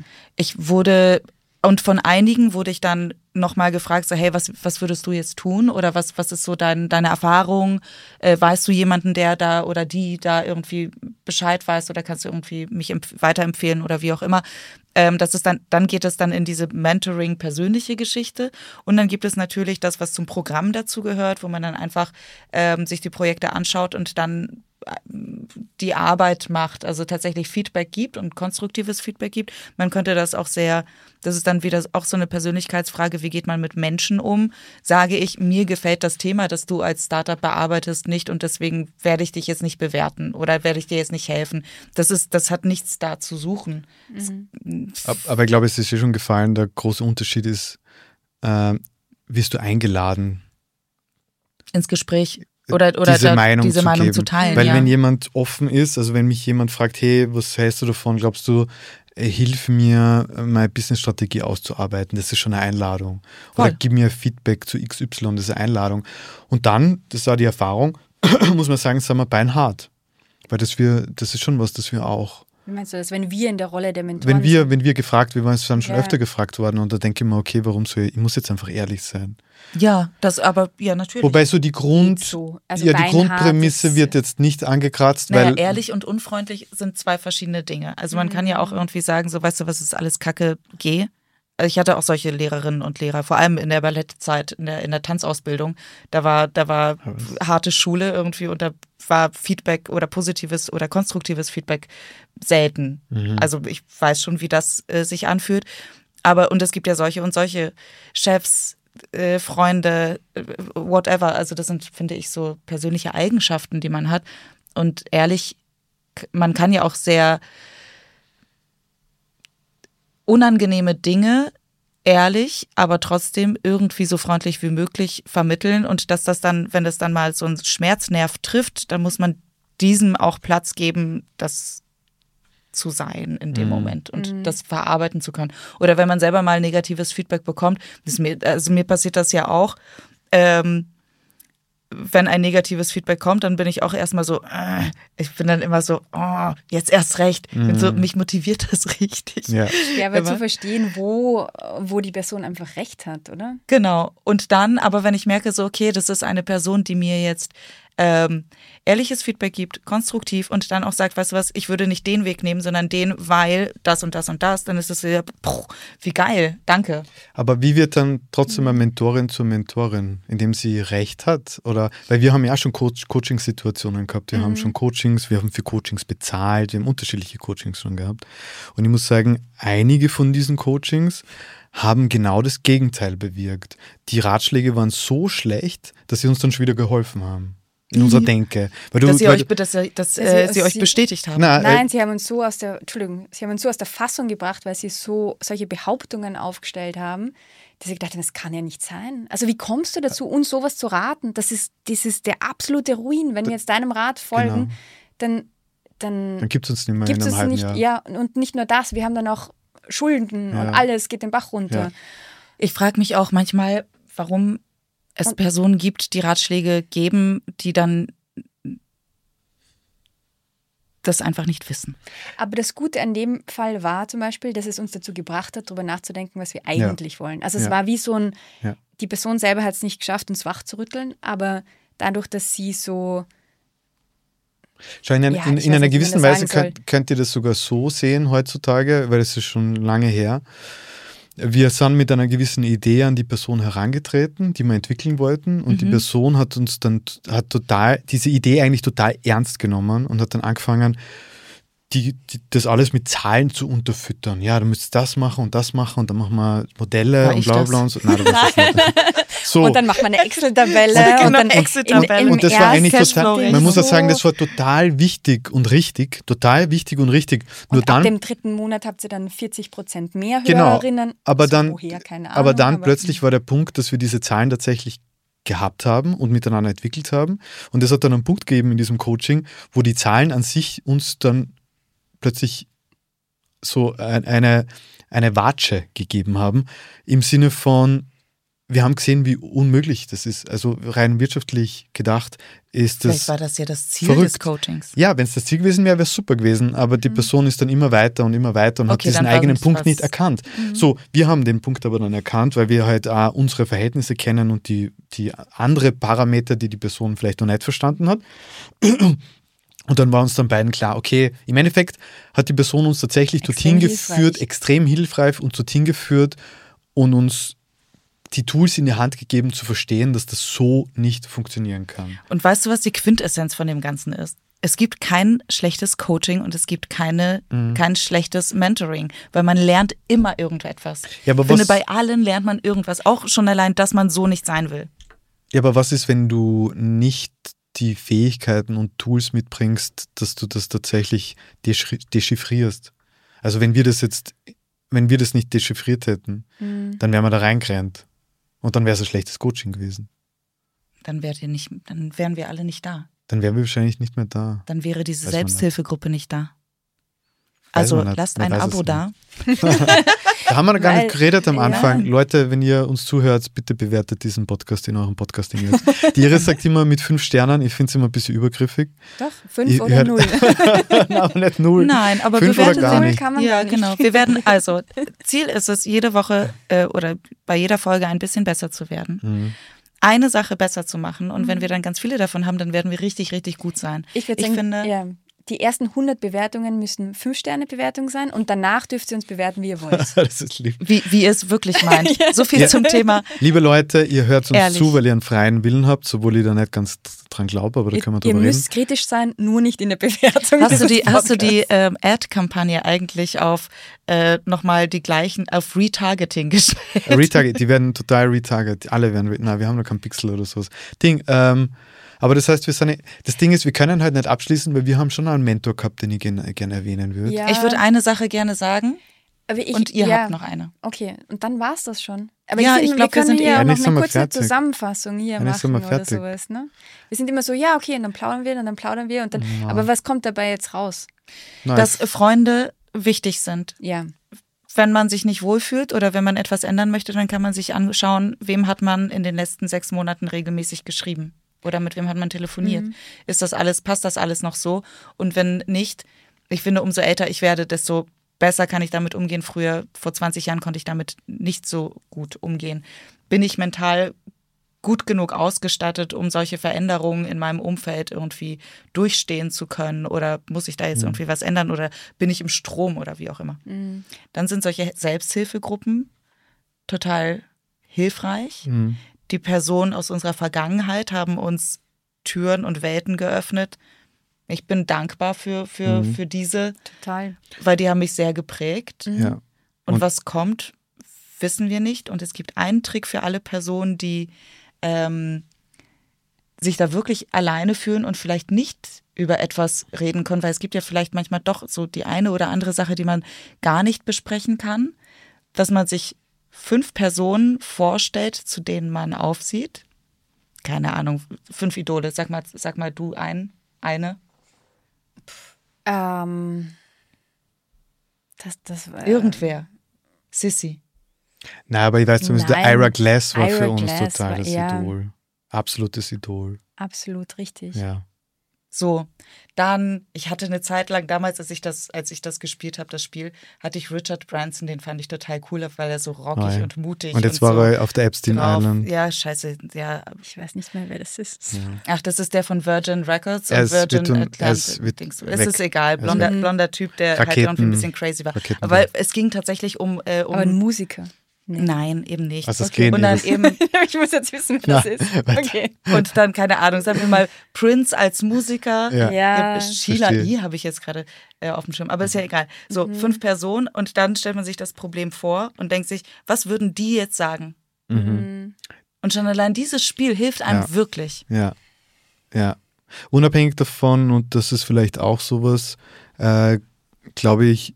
Und von einigen wurde ich dann nochmal gefragt, so hey, was würdest du jetzt tun? Oder was ist so deine Erfahrung? Weißt du jemanden, der da oder die da irgendwie Bescheid weiß oder kannst du irgendwie mich weiterempfehlen oder wie auch immer? Das ist dann geht es dann in diese Mentoring-persönliche Geschichte. Und dann gibt es natürlich das, was zum Programm dazu gehört, wo man dann einfach sich die Projekte anschaut und dann die Arbeit macht, also tatsächlich Feedback gibt und konstruktives Feedback gibt. Man könnte das auch das ist dann wieder auch so eine Persönlichkeitsfrage, wie geht man mit Menschen um? Sage ich, mir gefällt das Thema, das du als Startup bearbeitest, nicht und deswegen werde ich dich jetzt nicht bewerten oder werde ich dir jetzt nicht helfen. Das hat nichts da zu suchen. Mhm. Aber ich glaube, es ist dir schon gefallen, der große Unterschied ist, wirst du eingeladen? Ins Gespräch. Oder diese Meinung zu teilen. Weil wenn jemand offen ist, also wenn mich jemand fragt, hey, was hältst du davon, glaubst du, hilf mir, meine Business-Strategie auszuarbeiten, das ist schon eine Einladung. Oder gib mir Feedback zu XY, das ist eine Einladung. Und dann, das war die Erfahrung, muss man sagen, sind wir beinhart. Weil das ist schon was, das wir auch... Wie meinst du das, wenn wir in der Rolle der Mentoren sind? Wenn wir gefragt, wir sind schon öfter gefragt worden und da denke ich mir, okay, ich muss jetzt einfach ehrlich sein. Ja, natürlich. Wobei so die Grundprämisse wird jetzt nicht angekratzt, weil... Ehrlich und unfreundlich sind zwei verschiedene Dinge. Also man kann ja auch irgendwie sagen, so weißt du, was ist alles Kacke, geh. Also ich hatte auch solche Lehrerinnen und Lehrer, vor allem in der Ballettzeit, in der Tanzausbildung. Da war harte Schule irgendwie und da war Feedback oder positives oder konstruktives Feedback selten. Also ich weiß schon, wie das sich anfühlt. Und es gibt ja solche und solche Chefs, Freunde, whatever. Also das sind, finde ich, so persönliche Eigenschaften, die man hat. Und ehrlich, man kann ja auch sehr unangenehme Dinge ehrlich, aber trotzdem irgendwie so freundlich wie möglich vermitteln. Und dass das dann, wenn das dann mal so einen Schmerznerv trifft, dann muss man diesem auch Platz geben, das zu sein in dem Moment und das verarbeiten zu können. Oder wenn man selber mal negatives Feedback bekommt, mir passiert das ja auch, wenn ein negatives Feedback kommt, dann bin ich auch erstmal so, ich bin dann immer so, oh, jetzt erst recht. Mich motiviert das richtig. Ja, aber zu verstehen, wo die Person einfach recht hat, oder? Genau. Und dann, aber wenn ich merke so, okay, das ist eine Person, die mir jetzt ehrliches Feedback gibt, konstruktiv und dann auch sagt, weißt du was, ich würde nicht den Weg nehmen, sondern den, weil das und das und das, dann ist es wieder, wie geil, danke. Aber wie wird dann trotzdem eine Mentorin zur Mentorin, indem sie Recht hat? Oder, weil wir haben ja auch schon Coaching-Situationen gehabt, wir haben schon Coachings, wir haben für Coachings bezahlt, wir haben unterschiedliche Coachings schon gehabt. Und ich muss sagen, einige von diesen Coachings haben genau das Gegenteil bewirkt. Die Ratschläge waren so schlecht, dass sie uns dann schon wieder geholfen haben. In unserer Denke. Dass sie euch bestätigt haben. Nein, sie haben uns so aus der Fassung gebracht, weil sie so solche Behauptungen aufgestellt haben, dass ich dachte, das kann ja nicht sein. Also wie kommst du dazu, uns sowas zu raten? Das ist der absolute Ruin. Wenn wir jetzt deinem Rat folgen, dann gibt es uns nicht mehr in einem halben Jahr. Ja, und nicht nur das, wir haben dann auch Schulden und alles geht den Bach runter. Ja. Ich frage mich auch manchmal, warum es Personen gibt, die Ratschläge geben, die dann das einfach nicht wissen. Aber das Gute an dem Fall war zum Beispiel, dass es uns dazu gebracht hat, darüber nachzudenken, was wir eigentlich wollen. Also es war wie so ein, die Person selber hat es nicht geschafft, uns wach zu rütteln, aber dadurch, dass sie so... Schau, in einer gewissen Weise könnt ihr das sogar so sehen heutzutage, weil es ist schon lange her. Wir sind mit einer gewissen Idee an die Person herangetreten, die wir entwickeln wollten, und die Person hat uns dann diese Idee eigentlich total ernst genommen und hat dann angefangen, das alles mit Zahlen zu unterfüttern. Ja, du müsstest das machen und dann machen wir Modelle und bla bla und so. Nein, du weißt es nicht. So. Und dann macht man eine Excel-Tabelle. Und das war eigentlich total, man muss auch sagen, das war total wichtig und richtig. Nur und ab dem 3. Monat habt ihr dann 40% mehr Hörerinnen. Aber dann plötzlich war der Punkt, dass wir diese Zahlen tatsächlich gehabt haben und miteinander entwickelt haben. Und es hat dann einen Punkt gegeben in diesem Coaching, wo die Zahlen an sich uns dann plötzlich so eine Watsche gegeben haben, im Sinne von, wir haben gesehen, wie unmöglich das ist. Also rein wirtschaftlich gedacht ist das Vielleicht war das ja das Ziel verrückt. des Coachings. Ja, wenn es das Ziel gewesen wäre, wäre es super gewesen, aber die Person ist dann immer weiter und hat diesen eigenen Punkt nicht erkannt. So, wir haben den Punkt aber dann erkannt, weil wir halt auch unsere Verhältnisse kennen und die andere Parameter, die Person vielleicht noch nicht verstanden hat. Und dann war uns dann beiden klar, okay, im Endeffekt hat die Person uns tatsächlich dorthin geführt, extrem hilfreich und dorthin geführt und uns die Tools in die Hand gegeben, zu verstehen, dass das so nicht funktionieren kann. Und weißt du, was die Quintessenz von dem Ganzen ist? Es gibt kein schlechtes Coaching und es gibt kein schlechtes Mentoring, weil man lernt immer irgendetwas. Ja, aber ich finde, bei allen lernt man irgendwas, auch schon allein, dass man so nicht sein will. Ja, aber was ist, wenn du nicht die Fähigkeiten und Tools mitbringst, dass du das tatsächlich dechiffrierst? Also wenn wir das nicht dechiffriert hätten, dann wären wir da reingerannt. Und dann wäre es ein schlechtes Coaching gewesen. Dann wären wir alle nicht da. Dann wären wir wahrscheinlich nicht mehr da. Dann wäre diese Selbsthilfegruppe nicht da. Also lasst ein Abo da. Da haben wir noch gar nicht geredet am Anfang. Ja. Leute, wenn ihr uns zuhört, bitte bewertet diesen Podcast in eurem Podcasting-App. Die Iris sagt immer mit 5 Sternen. Ich finde es immer ein bisschen übergriffig. Doch, 5 oder 0. Nein, aber nicht 0. Nein, aber 5 oder gar nicht. Kann man ja, gar nicht. Genau. Wir werden, also Ziel ist es, jede Woche oder bei jeder Folge ein bisschen besser zu werden. Eine Sache besser zu machen. Und wenn wir dann ganz viele davon haben, dann werden wir richtig, richtig gut sein. Ich finde, die ersten 100 Bewertungen müssen 5-Sterne-Bewertungen sein und danach dürft ihr uns bewerten, wie ihr wollt. Das ist lieb. Wie ihr es wirklich meint. So viel zum Thema. Liebe Leute, ihr hört uns Ehrlich. zu, weil ihr einen freien Willen habt, obwohl ich da nicht ganz dran glaube, aber da können wir drüber reden. Ihr müsst kritisch sein, nur nicht in der Bewertung. Hast du die Ad-Kampagne eigentlich auf nochmal die gleichen, auf Retargeting gestellt? Die werden total retarget. Alle werden, wir haben noch keinen Pixel oder sowas. Aber das heißt, das Ding ist, wir können halt nicht abschließen, weil wir haben schon einen Mentor gehabt, den ich gerne erwähnen würde. Ja. Ich würde eine Sache gerne sagen und ihr habt noch eine. Okay, und dann war es das schon. Aber ich glaube, wir sind ja noch eine kurze Zusammenfassung hier machen oder sowas. Ne? Wir sind immer so, ja, okay, und dann plaudern wir und dann, aber was kommt dabei jetzt raus? Dass Freunde wichtig sind. Ja. Wenn man sich nicht wohlfühlt oder wenn man etwas ändern möchte, dann kann man sich anschauen, wem hat man in den letzten 6 Monaten regelmäßig geschrieben. Oder mit wem hat man telefoniert? Passt das alles noch so? Und wenn nicht, ich finde, umso älter ich werde, desto besser kann ich damit umgehen. Früher, vor 20 Jahren, konnte ich damit nicht so gut umgehen. Bin ich mental gut genug ausgestattet, um solche Veränderungen in meinem Umfeld irgendwie durchstehen zu können? Oder muss ich da jetzt irgendwie was ändern? Oder bin ich im Strom oder wie auch immer? Dann sind solche Selbsthilfegruppen total hilfreich. Die Personen aus unserer Vergangenheit haben uns Türen und Welten geöffnet. Ich bin dankbar für diese. Total. Weil die haben mich sehr geprägt. Ja. Und was kommt, wissen wir nicht. Und es gibt einen Trick für alle Personen, die sich da wirklich alleine fühlen und vielleicht nicht über etwas reden können, weil es gibt ja vielleicht manchmal doch so die eine oder andere Sache, die man gar nicht besprechen kann, dass man sich 5 Personen vorstellt, zu denen man aufsieht. Keine Ahnung, 5 Idole. Sag mal du eine. Das war Irgendwer. Sissy. Na, aber ich weiß zumindest, der Ira Glass war für uns Glass total das war, Idol. Absolutes Idol. Absolut richtig. Ja. So, dann, ich hatte eine Zeit lang, damals, als ich das gespielt habe, das Spiel, hatte ich Richard Branson, den fand ich total cool, weil er so rockig und mutig und jetzt und war so er auf der Epstein drauf. Island. Ja, scheiße, ja. Ich weiß nicht mehr, wer das ist. Ja. Ach, das ist der von Virgin Records Er und ist Virgin wird- er Atlantic. wird Dings. weg. Es ist egal, Er ist weg. blonder Typ, der halt irgendwie ein bisschen crazy war. Raketen- Aber es ging tatsächlich um Aber ein Musiker. Nee. nein, eben nicht. Also es geht Und dann nicht. eben Ich muss jetzt wissen, wer das ist. Okay. und dann, keine Ahnung, sagen wir mal, Prince als Musiker. Ja. Ja. Sheila verstehe. E. habe ich jetzt gerade auf dem Schirm, aber ist ja egal. So, 5 Personen und dann stellt man sich das Problem vor und denkt sich, was würden die jetzt sagen? Mhm. Und schon allein dieses Spiel hilft einem Ja. wirklich. Ja, ja. Unabhängig davon, und das ist vielleicht auch sowas, glaube ich,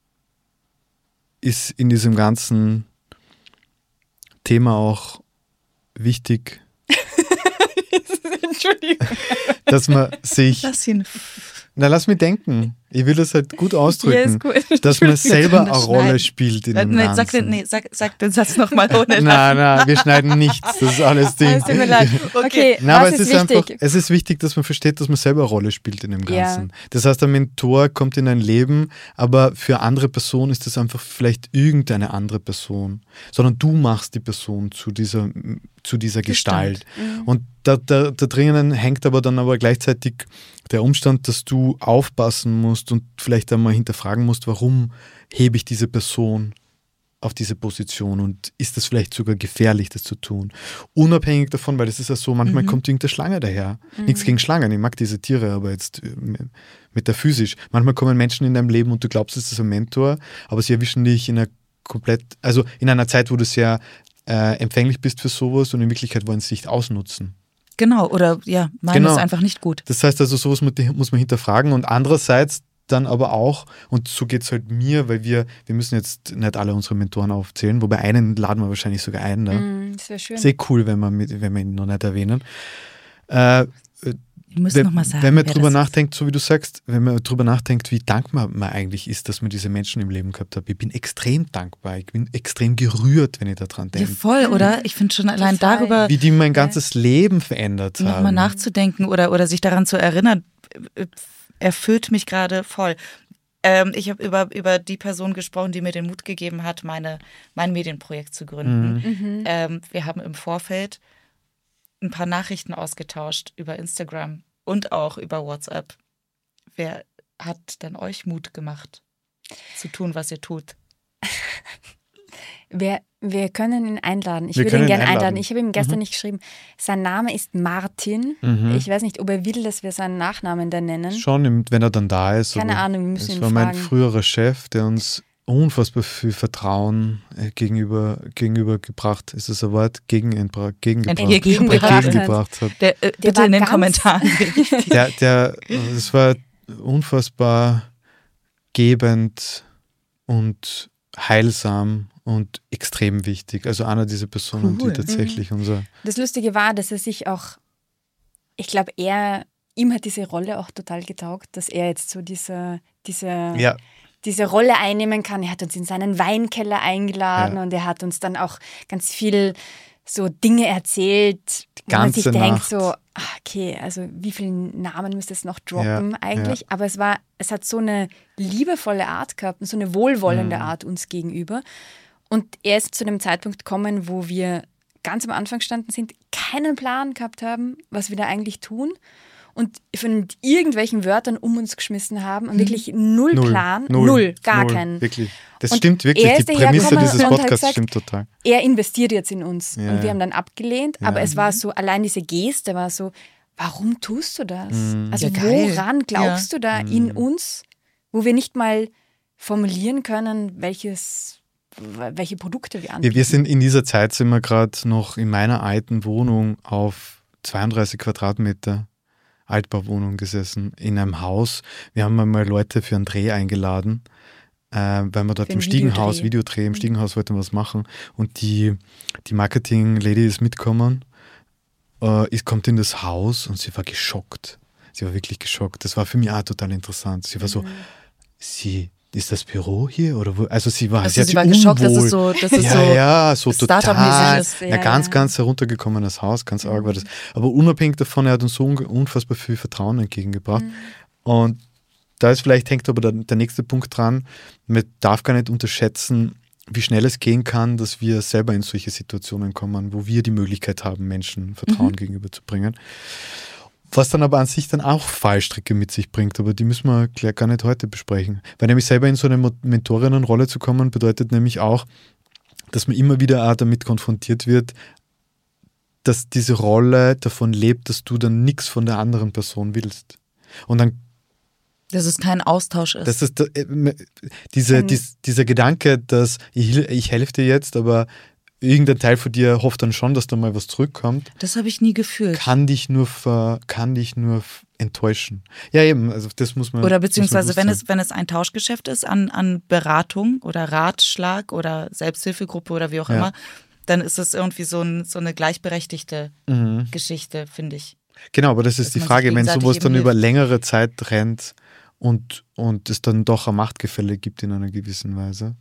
ist in diesem ganzen Thema auch wichtig, Entschuldigung. dass man sich, Lass ihn. lass mich denken, ich will das halt gut ausdrücken, Ja, ist gut. dass man selber können das eine Rolle schneiden. spielt in dem Nee, Ganzen. sag den Satz nochmal ohne Nein, wir schneiden nichts, das ist alles Ding. Es tut mir leid. Okay, Nein, aber was es ist ist wichtig? einfach, es ist wichtig, dass man versteht, dass man selber eine Rolle spielt in dem Ja. Ganzen. Das heißt, ein Mentor kommt in dein Leben, aber für andere Personen ist das einfach vielleicht irgendeine andere Person, sondern du machst die Person zu dieser Gestalt. Und da drinnen hängt aber dann gleichzeitig der Umstand, dass du aufpassen musst und vielleicht einmal hinterfragen musst, warum hebe ich diese Person auf diese Position und ist das vielleicht sogar gefährlich, das zu tun. Unabhängig davon, weil das ist ja so, manchmal kommt irgendeine Schlange daher. Nichts gegen Schlangen, ich mag diese Tiere, aber jetzt metaphysisch. Manchmal kommen Menschen in deinem Leben und du glaubst, es ist ein Mentor, aber sie erwischen dich in einer Zeit, wo du sehr empfänglich bist für sowas und in Wirklichkeit wollen sie dich ausnutzen. Genau, oder ja, meinen ist einfach nicht gut. Das heißt also, sowas muss man hinterfragen und andererseits dann aber auch, und so geht es halt mir, weil wir müssen jetzt nicht alle unsere Mentoren aufzählen, wobei einen laden wir wahrscheinlich sogar ein. Ne? Das wäre schön. Sehr cool, wenn wir ihn noch nicht erwähnen. Du musst nochmal sagen. Wenn man wer drüber das ist. nachdenkt, so wie du sagst, wenn man drüber nachdenkt, wie dankbar man eigentlich ist, dass man diese Menschen im Leben gehabt hat. Ich bin extrem dankbar, ich bin extrem gerührt, wenn ich daran Ja, denke. voll, oder? Ich finde schon allein Total. darüber Wie die mein ganzes Leben verändert haben. nochmal nachzudenken oder sich daran zu erinnern, erfüllt mich gerade voll. Ich habe über die Person gesprochen, die mir den Mut gegeben hat, mein Medienprojekt zu gründen. Wir haben im Vorfeld ein paar Nachrichten ausgetauscht über Instagram und auch über WhatsApp. Wer hat denn euch Mut gemacht, zu tun, was ihr tut? Wir können ihn einladen. Ich Wir würde können ihn gerne ihn einladen. einladen. Ich habe ihm gestern nicht geschrieben. Sein Name ist Martin. Ich weiß nicht, ob er will, dass wir seinen Nachnamen da nennen. Schon, wenn er dann da ist. Keine aber Ahnung, wir müssen es ihn war mein fragen. früherer Chef, der uns unfassbar viel Vertrauen gegenübergebracht, ist das ein Wort? Entgegengebracht hat. Bitte war in den ganz- Kommentaren. Es war unfassbar gebend und heilsam und extrem wichtig. Also einer dieser Personen, Cool. die tatsächlich unser... Das Lustige war, dass er sich auch, ich glaube, ihm hat diese Rolle auch total getaugt, dass er jetzt so diese Rolle einnehmen kann. Er hat uns in seinen Weinkeller eingeladen und er hat uns dann auch ganz viel so Dinge erzählt, wo man sich ganze denkt Nacht. so, okay, also wie viele Namen müsste es noch droppen eigentlich? ja. Aber es hat so eine liebevolle Art gehabt und so eine wohlwollende Art uns gegenüber. Und er ist zu einem Zeitpunkt gekommen, wo wir ganz am Anfang gestanden sind, keinen Plan gehabt haben, was wir da eigentlich tun und von irgendwelchen Wörtern um uns geschmissen haben und wirklich null Plan, gar keinen. Wirklich. Das Und stimmt wirklich. er ist Die Prämisse dahergekommen dieses und hat Podcasts gesagt, stimmt total. Er investiert jetzt in uns. Ja, und wir ja. haben dann abgelehnt, aber es war so, allein diese Geste war so, warum tust du das? Also Ja, geil. woran glaubst du da in uns, wo wir nicht mal formulieren können, welche Produkte wir anbieten? Wir sind in dieser Zeit, sind wir gerade noch in meiner alten Wohnung auf 32 Quadratmeter Altbauwohnung gesessen, in einem Haus. Wir haben einmal Leute für einen Dreh eingeladen, weil wir dort Für im einen Stiegenhaus, Videodreh. Im Stiegenhaus wollten wir was machen. Und die Marketing-Lady ist mitgekommen, kommt in das Haus und sie war geschockt. Sie war wirklich geschockt. Das war für mich auch total interessant. Sie war so, sie ist das Büro hier? Oder wo? Also sie war sie war geschockt, dass es so total. Startup-mäßig ist. Ganz heruntergekommenes Haus, ganz arg war das. Aber unabhängig davon, er hat uns so unfassbar viel Vertrauen entgegengebracht. Und da ist vielleicht, hängt aber der nächste Punkt dran, man darf gar nicht unterschätzen, wie schnell es gehen kann, dass wir selber in solche Situationen kommen, wo wir die Möglichkeit haben, Menschen Vertrauen gegenüberzubringen. Was dann aber an sich dann auch Fallstricke mit sich bringt, aber die müssen wir gar nicht heute besprechen. Weil nämlich selber in so eine Mentorinnenrolle zu kommen, bedeutet nämlich auch, dass man immer wieder auch damit konfrontiert wird, dass diese Rolle davon lebt, dass du dann nichts von der anderen Person willst. Und dann dass es kein Austausch ist. Das ist dieser Gedanke, dass ich helfe dir jetzt, aber irgendein Teil von dir hofft dann schon, dass da mal was zurückkommt. Das habe ich nie gefühlt. Kann dich nur enttäuschen. Ja, eben, also das muss man. Oder beziehungsweise, wenn es ein Tauschgeschäft ist an Beratung oder Ratschlag oder Selbsthilfegruppe oder wie auch immer, dann ist es irgendwie so eine gleichberechtigte Geschichte, finde ich. Genau, aber das ist die Frage, wenn sowas dann über längere Zeit rennt und es dann doch ein Machtgefälle gibt in einer gewissen Weise.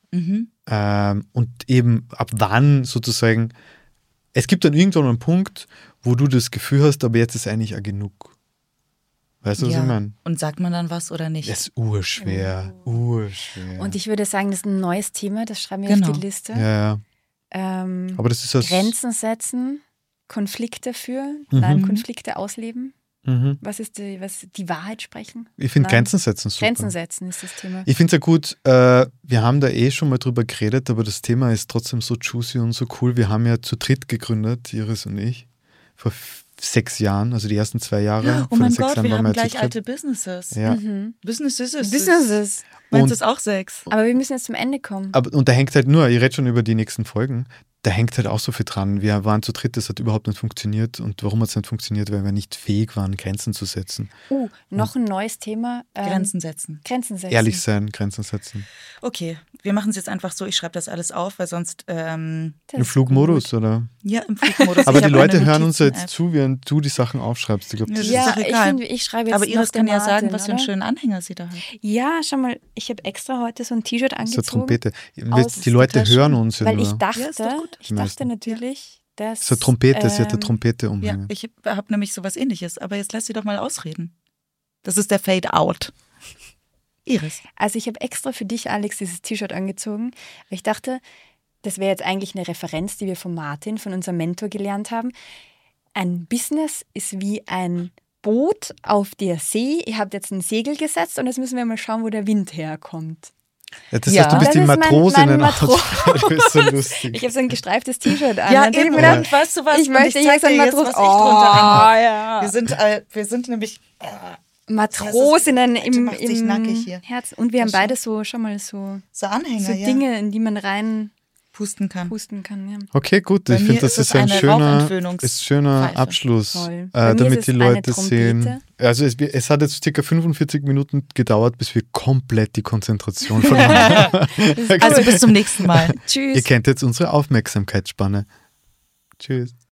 Und eben ab wann sozusagen, es gibt dann irgendwann einen Punkt, wo du das Gefühl hast, aber jetzt ist eigentlich auch genug. Weißt du, was ich meine? Und sagt man dann was oder nicht? Das ist urschwer. Und ich würde sagen, das ist ein neues Thema, das schreiben wir auf die Liste. Ja. Aber das ist Grenzen setzen, Konflikte führen, Konflikte ausleben. Was ist die Wahrheit sprechen? Ich finde Grenzen setzen super. Grenzen setzen ist das Thema. Ich finde es ja gut, wir haben da schon mal drüber geredet, aber das Thema ist trotzdem so juicy und so cool. Wir haben ja zu dritt gegründet, Iris und ich, vor 6 Jahren, also die ersten 2 Jahre. Oh mein Gott, wir haben gleich alte Businesses. Ja. Businesses. Meinst du es auch 6? Aber wir müssen jetzt zum Ende kommen. Und da hängt halt nur, ich rede schon über die nächsten Folgen, da hängt halt auch so viel dran. Wir waren zu dritt, das hat überhaupt nicht funktioniert. Und warum hat es nicht funktioniert? Weil wir nicht fähig waren, Grenzen zu setzen. Noch ein neues Thema. Grenzen setzen. Ehrlich sein, Grenzen setzen. Okay, wir machen es jetzt einfach so, ich schreibe das alles auf, weil sonst... Im Flugmodus, oder? Ja, im Flugmodus. Aber die Leute hören uns jetzt zu, während du die Sachen aufschreibst. Ich glaube, das ist doch egal. Ich schreibe jetzt aber Iris kann ja sagen, was oder? für einen schönen Anhänger sie da hat. Ja, schau mal, ich habe extra heute so ein T-Shirt angezogen. Das ist eine Trompete. Die Leute hören uns ja weil nur. Ich dachte natürlich, dass... So eine Trompete, sie hat eine Trompete umhängen. Ja, ich habe nämlich sowas Ähnliches, aber jetzt lass sie doch mal ausreden. Das ist der Fade-Out. Iris. Also ich habe extra für dich, Alex, dieses T-Shirt angezogen, weil ich dachte, das wäre jetzt eigentlich eine Referenz, die wir von Martin, von unserem Mentor gelernt haben. Ein Business ist wie ein Boot auf der See. Ihr habt jetzt ein Segel gesetzt und jetzt müssen wir mal schauen, wo der Wind herkommt. Ja, das heißt, du bist die Matrosinnen. Du bist so lustig. Ich habe so ein gestreiftes T-Shirt an. Ja, eben. Und weißt du was? Ich möchte hier so ein Matros. Ja. Wir sind nämlich... Matrosinnen im nackig hier. Herz. Und wir haben beide so Anhänger, so Dinge, in die man rein pusten kann. Ja. Okay, gut. Ich finde, das ist ein schöner Abschluss, damit die Leute sehen. Also es hat jetzt ca. 45 Minuten gedauert, bis wir komplett die Konzentration verloren haben. Also bis zum nächsten Mal. Tschüss. Ihr kennt jetzt unsere Aufmerksamkeitsspanne. Tschüss.